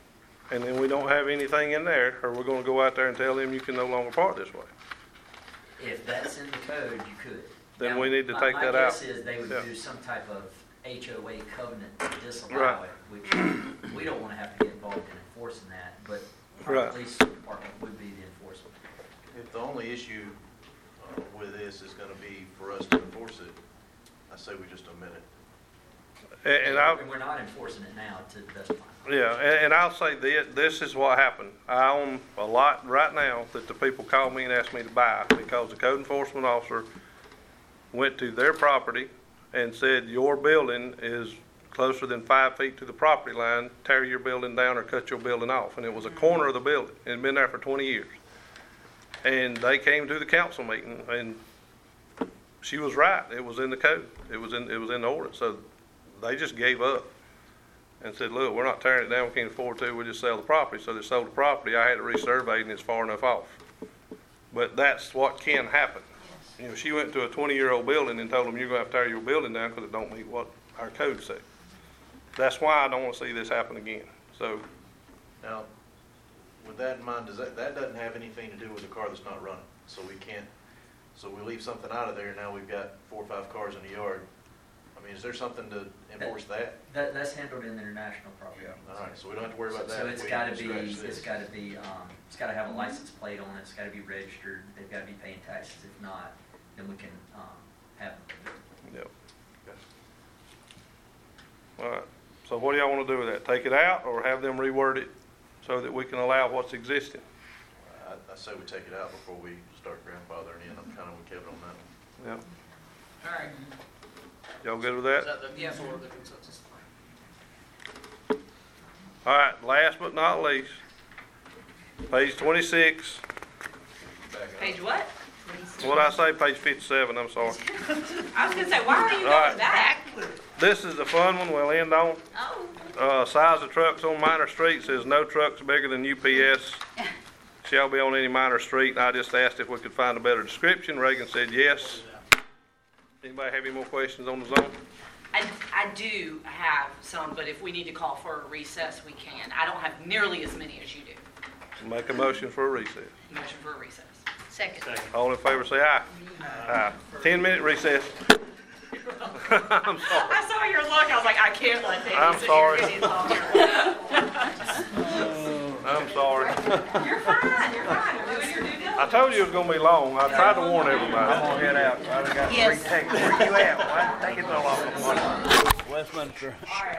and then we don't have anything in there, or we're gonna go out there and tell them you can no longer park this way. If that's in the code, you could. Then Now, we need to take that My out. guess is they would Yeah. do some type of HOA covenant to Right. disallow it, which we don't want to have to get involved in enforcing that, but our Right. police department would be the enforcement. If the only issue with this is going to be for us to enforce it, I say we just omit it. And we're not enforcing it now, to the best of my yeah, and I'll say this is what happened. I own a lot right now that the people called me and asked me to buy because the code enforcement officer went to their property and said, your building is closer than 5 feet to the property line, tear your building down or cut your building off. And it was a corner of the building. It had been there for 20 years. And they came to the council meeting, and she was right. It was in the code. It was in the ordinance. So they just gave up and said, look, we're not tearing it down. We can't afford to. We'll just sell the property. So they sold the property. I had it resurveyed, and it's far enough off. But that's what can happen. You know, she went to a 20-year-old building and told them, you're going to have to tear your building down because it don't meet what our code says. That's why I don't want to see this happen again. So, Now, with that in mind, that doesn't have anything to do with a car that's not running. So we can't, so we leave something out of there, now we've got 4 or 5 cars in the yard. I mean, is there something to enforce that? That's handled in the international property. All right, so we don't have to worry about that. So if it's we got to scratch be, this. it's got to have a license plate on it, it's got to be registered, they've got to be paying taxes. If not, then we can have them. yep. All right. So what do y'all want to do with that? Take it out or have them reword it so that we can allow what's existing? I say we take it out before we start grandfathering in. I'm kind of with Kevin on that one. Yeah. All right. Y'all good with that? Is that the sort of the consensus? All right. Last but not least, page 26. Page what? What I say? Page 57. I'm sorry. I was gonna say, why are you All going right. back? This is the fun one we'll end on. Oh. Size of trucks on minor streets says no trucks bigger than UPS shall be on any minor street. And I just asked if we could find a better description. Reagan said yes. Anybody have any more questions on the zone? I do have some, but if we need to call for a recess, we can. I don't have nearly as many as you do. Make a motion for a recess. Motion for a recess. Second. All in favor say aye. Aye. 10-minute recess. I'm sorry. I saw your look. I was like, I can't let Danny I'm sit sorry. here and longer. I'm sorry. You're fine. You're fine. You're doing your due diligence. I told you it was going to be long. I tried to warn everybody. I'm gonna head out. I got Yes. three texts. Where you at? Why take it so long? Westminster. All right.